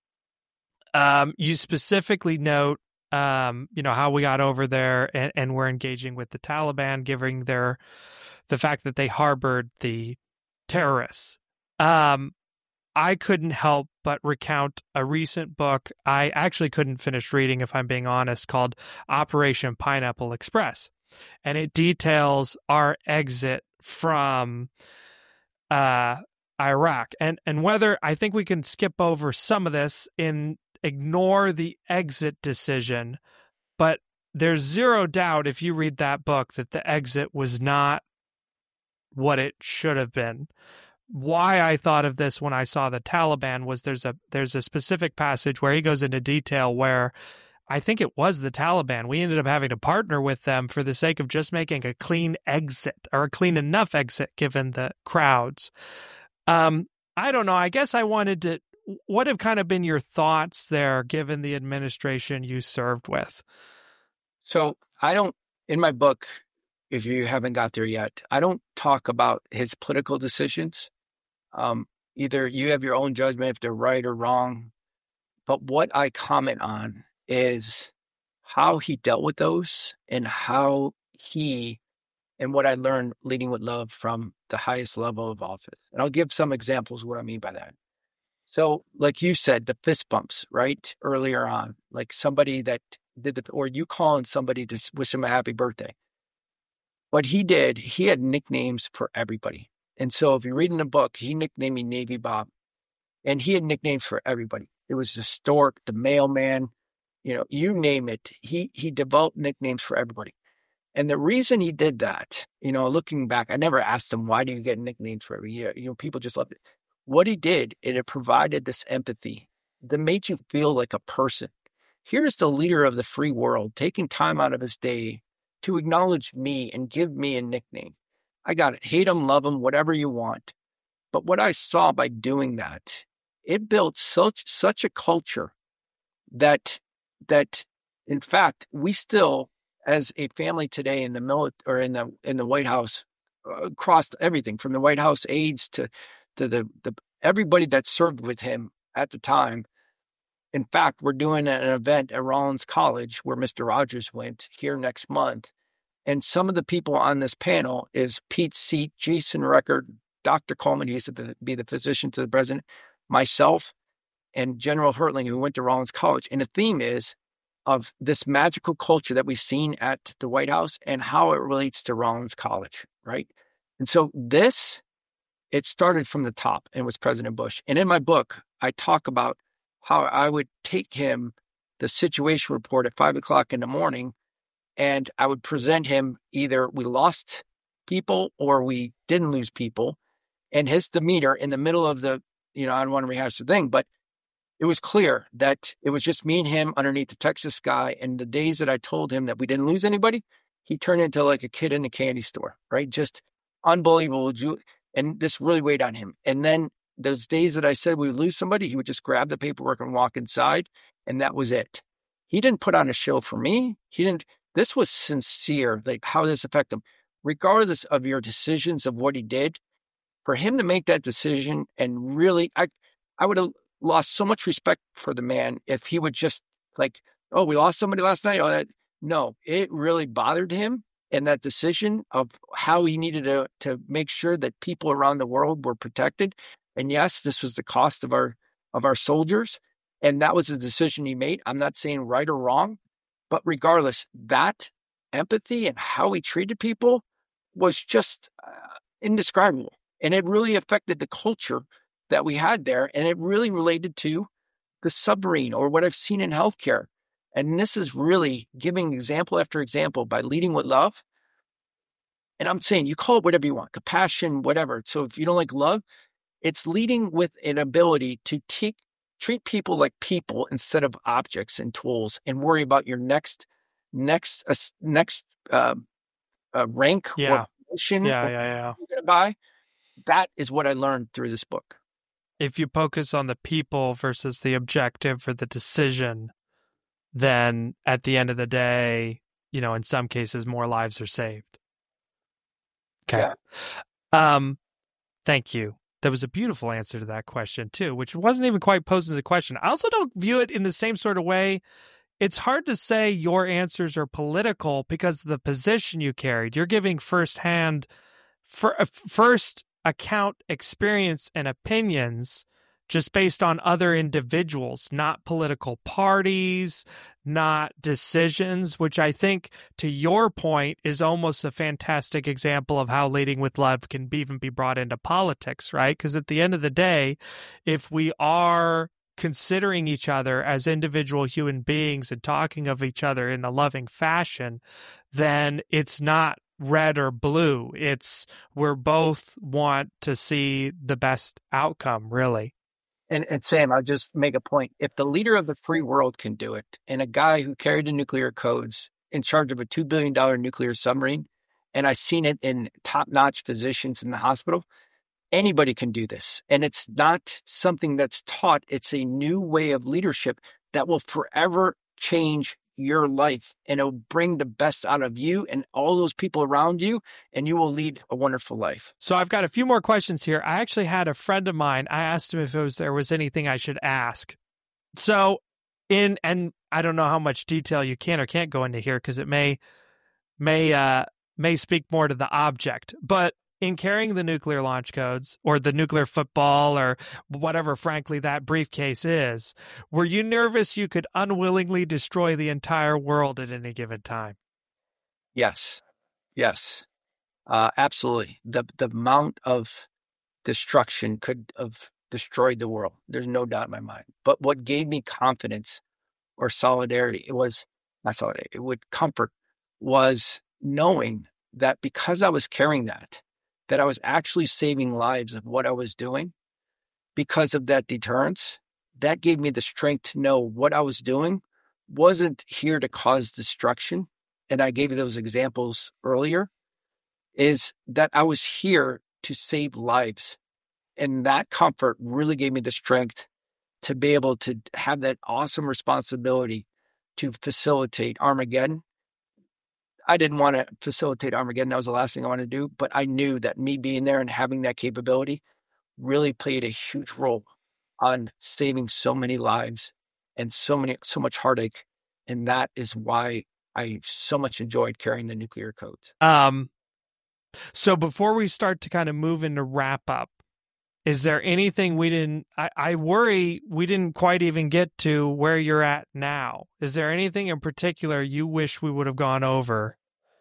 Um, you specifically note, um, you know, how we got over there and, and we're engaging with the Taliban, giving their the fact that they harbored the terrorists. Um, I couldn't help but recount a recent book I actually couldn't finish reading, if I'm being honest, called Operation Pineapple Express. And it details our exit from uh, Iraq. And, and whether I think we can skip over some of this and ignore the exit decision, but there's zero doubt if you read that book that the exit was not what it should have been. Why I thought of this when I saw the Taliban was there's a there's a specific passage where he goes into detail where I think it was the Taliban. We ended up having to partner with them for the sake of just making a clean exit or a clean enough exit given the crowds. Um, I don't know. I guess I wanted to, what have kind of been your thoughts there given the administration you served with? So I don't, in my book, if you haven't got there yet, I don't talk about his political decisions. Um, either you have your own judgment if they're right or wrong. But what I comment on is how he dealt with those and how he, and what I learned leading with love from the highest level of office. And I'll give some examples of what I mean by that. So like you said, the fist bumps, right? Earlier on, like somebody that did the, or you calling somebody to wish him a happy birthday. What he did, he had nicknames for everybody. And so if you read in the book, he nicknamed me Navy Bob. And he had nicknames for everybody. It was the stork, the mailman, you know, you name it. He he developed nicknames for everybody. And the reason he did that, you know, looking back, I never asked him, why do you get nicknames for every year? You know, people just loved it. What he did, it, it provided this empathy that made you feel like a person. Here's the leader of the free world taking time out of his day to acknowledge me and give me a nickname. I got it. Hate him, love him, whatever you want. But what I saw by doing that, it built such such a culture that that in fact we still, as a family today in the military or in the in the White House, uh, across everything from the White House aides to to the the everybody that served with him at the time. In fact, we're doing an event at Rollins College where Mister Rogers went here next month. And some of the people on this panel is Pete Seat, Jason Record, Doctor Coleman, who used to be the physician to the president, myself, and General Hertling, who went to Rollins College. And the theme is of this magical culture that we've seen at the White House and how it relates to Rollins College, right? And so this, it started from the top and was President Bush. And in my book, I talk about how I would take him the situation report at five o'clock in the morning, and I would present him either we lost people or we didn't lose people. And his demeanor in the middle of the, you know, I don't want to rehash the thing, but it was clear that it was just me and him underneath the Texas sky. And the days that I told him that we didn't lose anybody, he turned into like a kid in a candy store, right? Just unbelievable. And this really weighed on him. And then those days that I said we would lose somebody, he would just grab the paperwork and walk inside. And that was it. He didn't put on a show for me. He didn't. This was sincere, like how this affected him. Regardless of your decisions of what he did, for him to make that decision and really, I, I would have lost so much respect for the man if he would just like, oh, we lost somebody last night. Oh, that. No, it really bothered him. And that decision of how he needed to, to make sure that people around the world were protected. And yes, this was the cost of our, of our soldiers. And that was the decision he made. I'm not saying right or wrong, but regardless, that empathy and how he treated people was just uh, indescribable. And it really affected the culture that we had there. And it really related to the submarine or what I've seen in healthcare. And this is really giving example after example by leading with love. And I'm saying you call it whatever you want, compassion, whatever. So if you don't like love, it's leading with an ability to take, treat people like people instead of objects and tools, and worry about your next, next, uh, next uh, uh, rank yeah. or position. Yeah, or yeah, yeah. You're gonna buy. That is what I learned through this book. If you focus on the people versus the objective or the decision, then at the end of the day, you know, in some cases, more lives are saved. Okay. Yeah. Um, thank you. that was a beautiful answer to that question too, which wasn't even quite posed as a question. I also don't view it in the same sort of way. It's hard to say your answers are political because of the position you carried. You're giving firsthand, for, first account experience and opinions just based on other individuals, not political parties, not decisions, which I think, to your point, is almost a fantastic example of how Leading with Love can be, even be brought into politics, right? Because at the end of the day, if we are considering each other as individual human beings and talking of each other in a loving fashion, then it's not red or blue. It's we're both want to see the best outcome, really. And, and Sam, I'll just make a point. If the leader of the free world can do it, and a guy who carried the nuclear codes in charge of a two billion dollars nuclear submarine, and I've seen it in top-notch physicians in the hospital, anybody can do this. And it's not something that's taught. It's a new way of leadership that will forever change your life, and it'll bring the best out of you and all those people around you, and you will lead a wonderful life. So I've got a few more questions here. I actually had a friend of mine. I asked him if it was, there was anything I should ask. So in, and I don't know how much detail you can or can't go into here because it may, may, uh, may speak more to the object, but in carrying the nuclear launch codes or the nuclear football or whatever, frankly, that briefcase is, were you nervous you could unwillingly destroy the entire world at any given time? Yes. Yes. Uh, absolutely. The, the amount of destruction could have destroyed the world. There's no doubt in my mind. But what gave me confidence or solidarity, it was not solidarity, it would comfort, was knowing that because I was carrying that, that I was actually saving lives of what I was doing because of that deterrence. That gave me the strength to know what I was doing wasn't here to cause destruction. And I gave you those examples earlier, is that I was here to save lives. And that comfort really gave me the strength to be able to have that awesome responsibility to facilitate Armageddon. I didn't want to facilitate Armageddon. That was the last thing I wanted to do. But I knew that me being there and having that capability really played a huge role on saving so many lives and so many, so much heartache. And that is why I so much enjoyed carrying the nuclear codes. Um, so before we start to kind of move into wrap up, is there anything we didn't, I, I worry we didn't quite even get to where you're at now. Is there anything in particular you wish we would have gone over?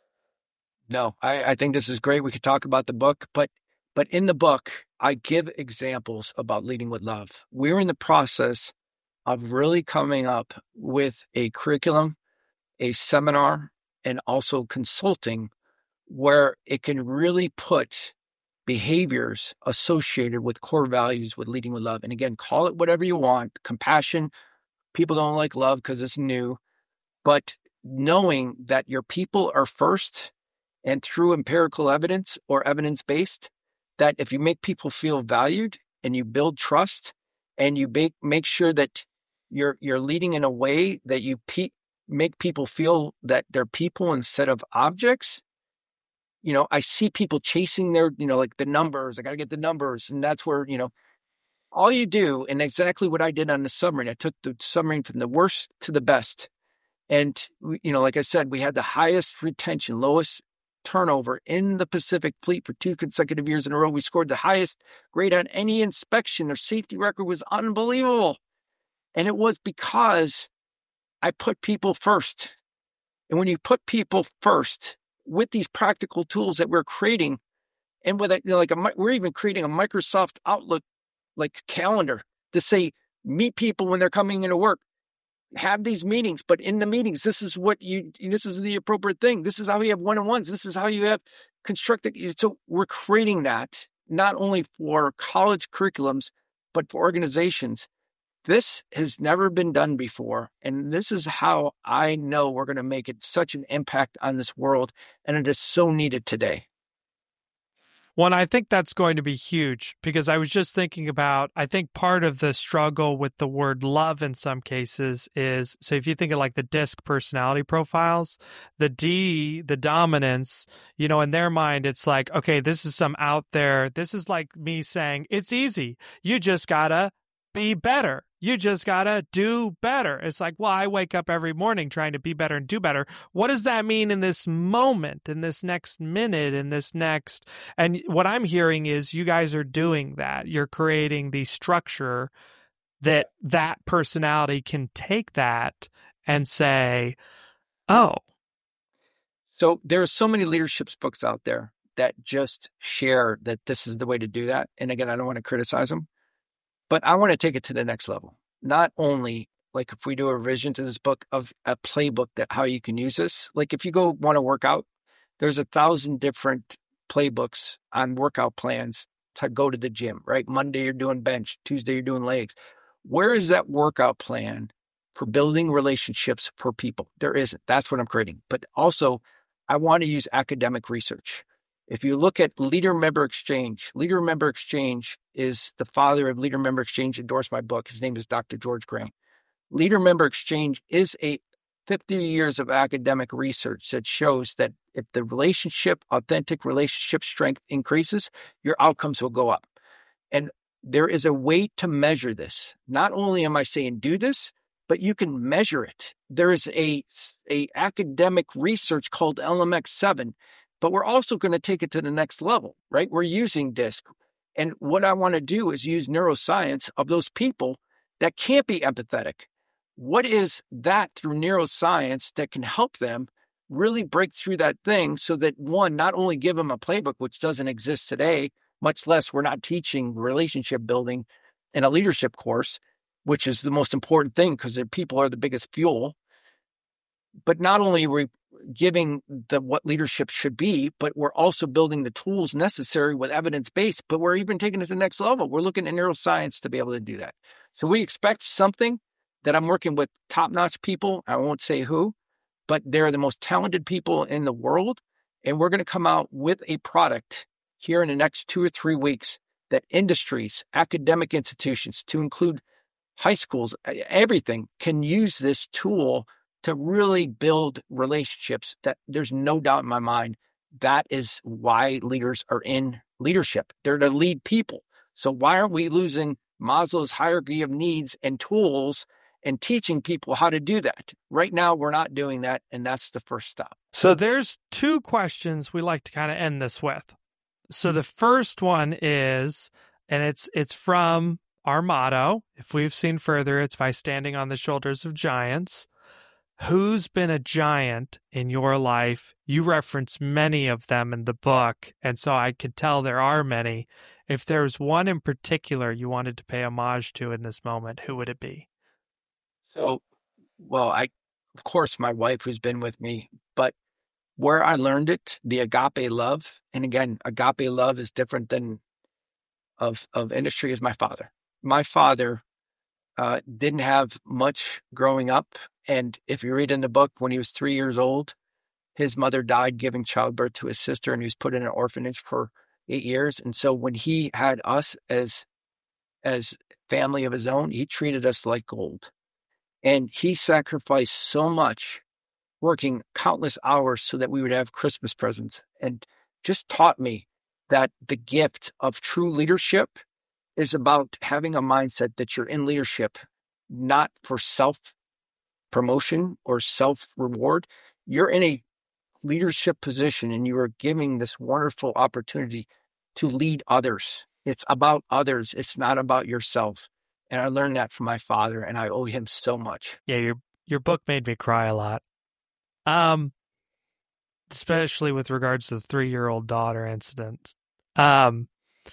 No, I, I think this is great. We could talk about the book, but but in the book, I give examples about leading with love. We're in the process of really coming up with a curriculum, a seminar, and also consulting where it can really put behaviors associated with core values with leading with love. And again, call it whatever you want. Compassion. People don't like love because it's new, but knowing that your people are first, and through empirical evidence or evidence-based, that if you make people feel valued and you build trust and you make, make sure that you're, you're leading in a way that you pe- make people feel that they're people instead of objects. You know, I see people chasing their, you know, like the numbers. I got to get the numbers. And that's where, you know, all you do, and exactly what I did on the submarine, I took the submarine from the worst to the best. And, you know, like I said, we had the highest retention, lowest turnover in the Pacific Fleet for two consecutive years in a row. We scored the highest grade on any inspection. Our safety record was unbelievable. And it was because I put people first. And when you put people first, with these practical tools that we're creating, and with a, you know, like a, we're even creating a Microsoft Outlook like calendar to say, meet people when they're coming into work, have these meetings, but in the meetings, this is what you, this is the appropriate thing. This is how you have one-on-ones. This is how you have constructed. So we're creating that not only for college curriculums, but for organizations. This has never been done before. And this is how I know we're going to make it such an impact on this world. And it is so needed today. Well, I think that's going to be huge because I was just thinking about, I think part of the struggle with the word love in some cases is, so if you think of like the DISC personality profiles, the D, the dominance, you know, in their mind, it's like, okay, this is some out there. This is like me saying, it's easy. You just gotta be better. You just gotta do better. It's like, well, I wake up every morning trying to be better and do better. What does that mean in this moment, in this next minute, in this next? And what I'm hearing is you guys are doing that. You're creating the structure that that personality can take that and say, oh. So there are so many leadership books out there that just share that this is the way to do that. And again, I don't want to criticize them. But I want to take it to the next level. Not only like if we do a revision to this book of a playbook that how you can use this. Like if you go want to work out, there's a thousand different playbooks on workout plans to go to the gym, right? Monday you're doing bench, Tuesday you're doing legs. Where is that workout plan for building relationships for people? There isn't. That's what I'm creating. But also I want to use academic research. If you look at Leader Member Exchange, Leader Member Exchange is the father of Leader Member Exchange, endorsed my book. His name is Doctor George Grant. Leader Member Exchange is a fifty years of academic research that shows that if the relationship, authentic relationship strength increases, your outcomes will go up. And there is a way to measure this. Not only am I saying do this, but you can measure it. There is a, a academic research called L M X seven. But we're also going to take it to the next level, right? We're using DISC. And what I want to do is use neuroscience of those people that can't be empathetic. What is that through neuroscience that can help them really break through that thing so that, one, not only give them a playbook, which doesn't exist today, much less we're not teaching relationship building in a leadership course, which is the most important thing because the people are the biggest fuel. But not only are we giving the what leadership should be, but we're also building the tools necessary with evidence-based, but we're even taking it to the next level. We're looking at neuroscience to be able to do that. So we expect something that I'm working with top-notch people. I won't say who, but they're the most talented people in the world. And we're going to come out with a product here in the next two or three weeks that industries, academic institutions, to include high schools, everything can use this tool to really build relationships that there's no doubt in my mind. That is why leaders are in leadership. They're to lead people. So why aren't we losing Maslow's hierarchy of needs and tools and teaching people how to do that? Right now, we're not doing that. And that's the first step. So there's two questions we like to kind of end this with. So the first one is, and it's it's from our motto, if we've seen further, it's by standing on the shoulders of giants. Who's been a giant in your life? You reference many of them in the book, and so I could tell there are many. If there's one in particular you wanted to pay homage to in this moment, who would it be? So, well, I, of course, my wife who's been with me, but where I learned it, the agape love, and again, agape love is different than of, of industry, is my father. My father uh, didn't have much growing up. And if you read in the book, when he was three years old, his mother died giving childbirth to his sister, and he was put in an orphanage for eight years. And so when he had us as, as family of his own, he treated us like gold. And he sacrificed so much, working countless hours so that we would have Christmas presents, and just taught me that the gift of true leadership is about having a mindset that you're in leadership, not for self promotion or self-reward. You're in a leadership position and you are giving this wonderful opportunity to lead others. It's about others. It's not about yourself. And I learned that from my father, and I owe him so much. Yeah, your your book made me cry a lot. Um, especially with regards to the three-year-old daughter incident. Um,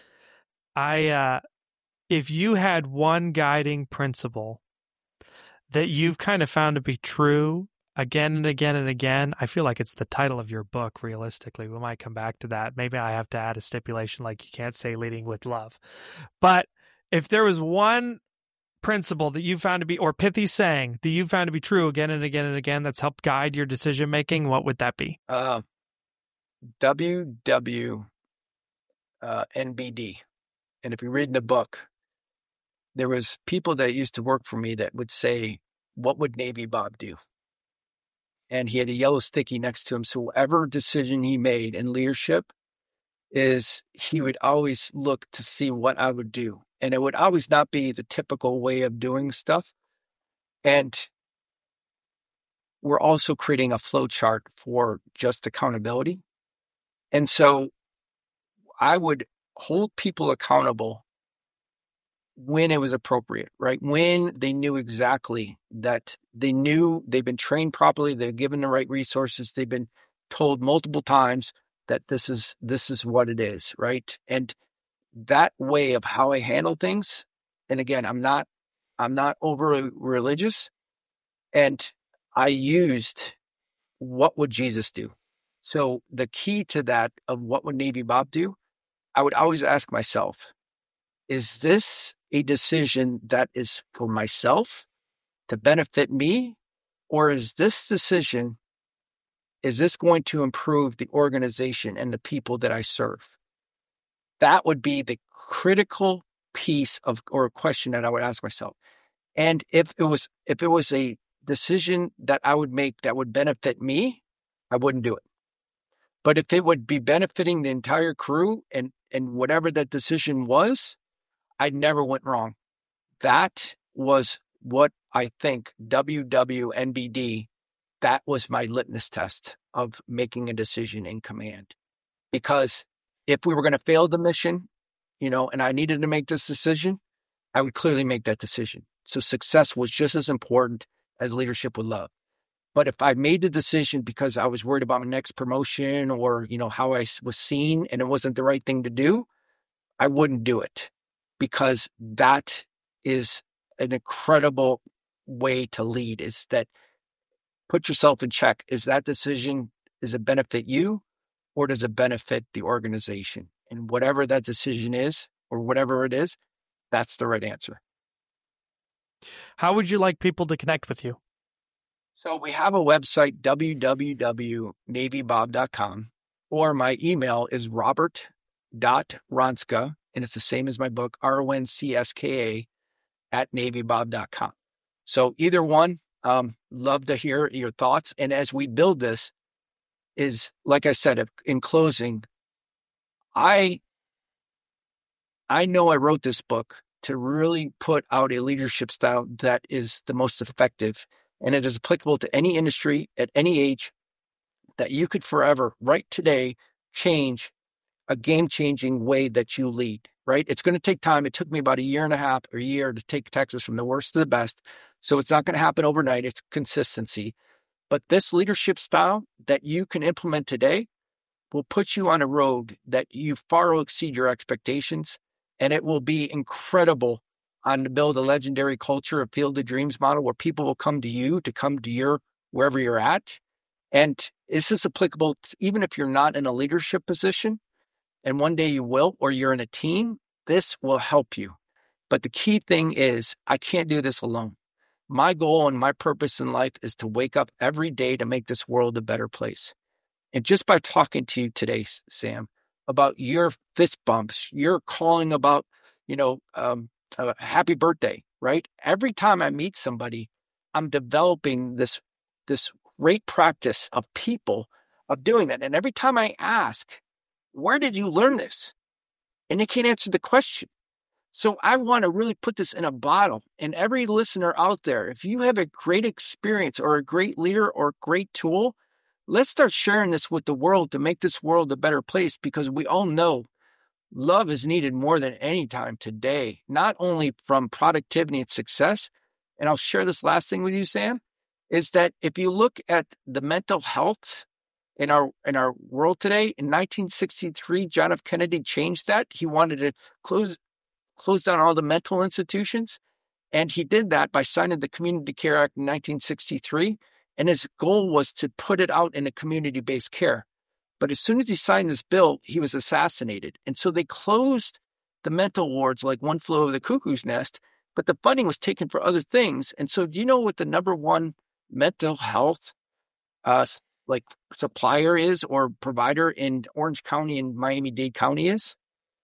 I uh, if you had one guiding principle that you've kind of found to be true again and again and again, I feel like it's the title of your book, realistically. We might come back to that. Maybe I have to add a stipulation like you can't say leading with love. But if there was one principle that you found to be, or pithy saying that you found to be true again and again and again that's helped guide your decision-making, what would that be? Uh, W W uh, N B D. And if you read in the book, there was people that used to work for me that would say, what would Navy Bob do? And he had a yellow sticky next to him. So whatever decision he made in leadership is he would always look to see what I would do. And it would always not be the typical way of doing stuff. And we're also creating a flow chart for just accountability. And so I would hold people accountable when it was appropriate, right? When they knew exactly that they knew they've been trained properly, they're given the right resources, they've been told multiple times that this is this is what it is, right? And that way of how I handle things, and again, I'm not I'm not over religious, and I used what would Jesus do? So the key to that of what would Navy Bob do, I would always ask myself, is this a decision that is for myself to benefit me? Or is this decision, is this going to improve the organization and the people that I serve? That would be the critical piece of, or question that I would ask myself. And if it was, if it was a decision that I would make that would benefit me, I wouldn't do it. But if it would be benefiting the entire crew and, and whatever that decision was, I never went wrong. That was what I think W W N B D, that was my litmus test of making a decision in command. Because if we were going to fail the mission, you know, and I needed to make this decision, I would clearly make that decision. So success was just as important as leadership with love. But if I made the decision because I was worried about my next promotion or, you know, how I was seen and it wasn't the right thing to do, I wouldn't do it. Because that is an incredible way to lead, is that put yourself in check. Is that decision, does it benefit you or does it benefit the organization? And whatever that decision is or whatever it is, that's the right answer. How would you like people to connect with you? So we have a website, w w w dot navy bob dot com, or my email is robert dot ronska, and it's the same as my book, R O N C S K A, at navy bob dot com. So either one, um, love to hear your thoughts. And as we build this, is like I said, in closing, I, I know I wrote this book to really put out a leadership style that is the most effective, and it is applicable to any industry at any age, that you could forever, right today, change a game-changing way that you lead, right? It's going to take time. It took me about a year and a half or a year to take Texas from the worst to the best. So it's not going to happen overnight. It's consistency. But this leadership style that you can implement today will put you on a road that you far will exceed your expectations. And it will be incredible on to build a legendary culture, a Field of Dreams model where people will come to you to come to your, wherever you're at. And this is applicable to, even if you're not in a leadership position, and one day you will, or you're in a team, this will help you. But the key thing is, I can't do this alone. My goal and my purpose in life is to wake up every day to make this world a better place. And just by talking to you today, Sam, about your fist bumps, your calling about, you know, um, uh, happy birthday, right? Every time I meet somebody, I'm developing this, this great practice of people of doing that. And every time I ask, where did you learn this? And they can't answer the question. So I want to really put this in a bottle. And every listener out there, if you have a great experience or a great leader or a great tool, let's start sharing this with the world to make this world a better place, because we all know love is needed more than any time today, not only from productivity and success. And I'll share this last thing with you, Sam, is that if you look at the mental health in our in our world today, in nineteen sixty-three, John F. Kennedy changed that. He wanted to close close down all the mental institutions. And he did that by signing the Community Care Act in nineteen sixty-three. And his goal was to put it out in a community-based care. But as soon as he signed this bill, he was assassinated. And so they closed the mental wards like one flew over the cuckoo's nest, but the funding was taken for other things. And so do you know what the number one mental health uh, like supplier is or provider in Orange County and Miami-Dade County is?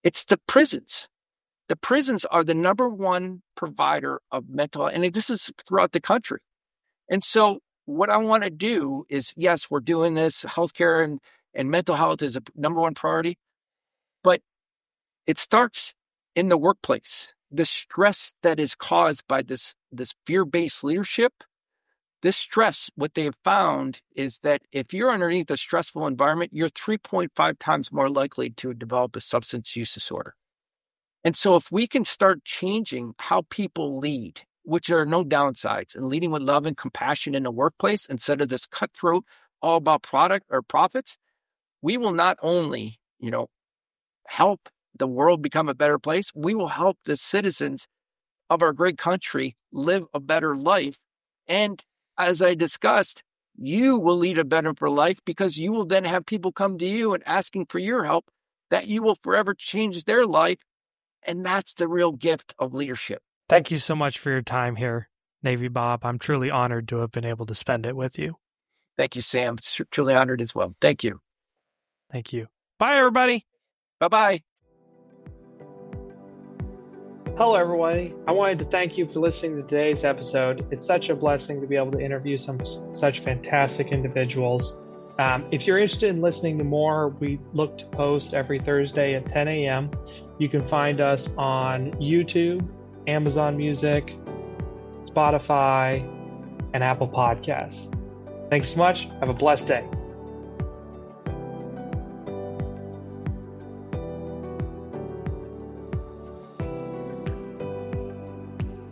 It's the prisons. The prisons are the number one provider of mental health, and this is throughout the country. And so what I want to do is, yes, we're doing this. Healthcare and, and mental health is a number one priority, but it starts in the workplace. The stress that is caused by this, this fear-based leadership, this stress, what they have found is that if you're underneath a stressful environment, you're three point five times more likely to develop a substance use disorder. And so if we can start changing how people lead, which are no downsides, and leading with love and compassion in the workplace instead of this cutthroat, all about product or profits, we will not only, you know, help the world become a better place, we will help the citizens of our great country live a better life. And as I discussed, you will lead a better life because you will then have people come to you and asking for your help that you will forever change their life. And that's the real gift of leadership. Thank you so much for your time here, Navy Bob. I'm truly honored to have been able to spend it with you. Thank you, Sam. Truly honored as well. Thank you. Thank you. Bye, everybody. Bye-bye. Hello, everybody. I wanted to thank you for listening to today's episode. It's such a blessing to be able to interview some such fantastic individuals. Um, if you're interested in listening to more, we look to post every Thursday at ten a.m. You can find us on YouTube, Amazon Music, Spotify, and Apple Podcasts. Thanks so much. Have a blessed day.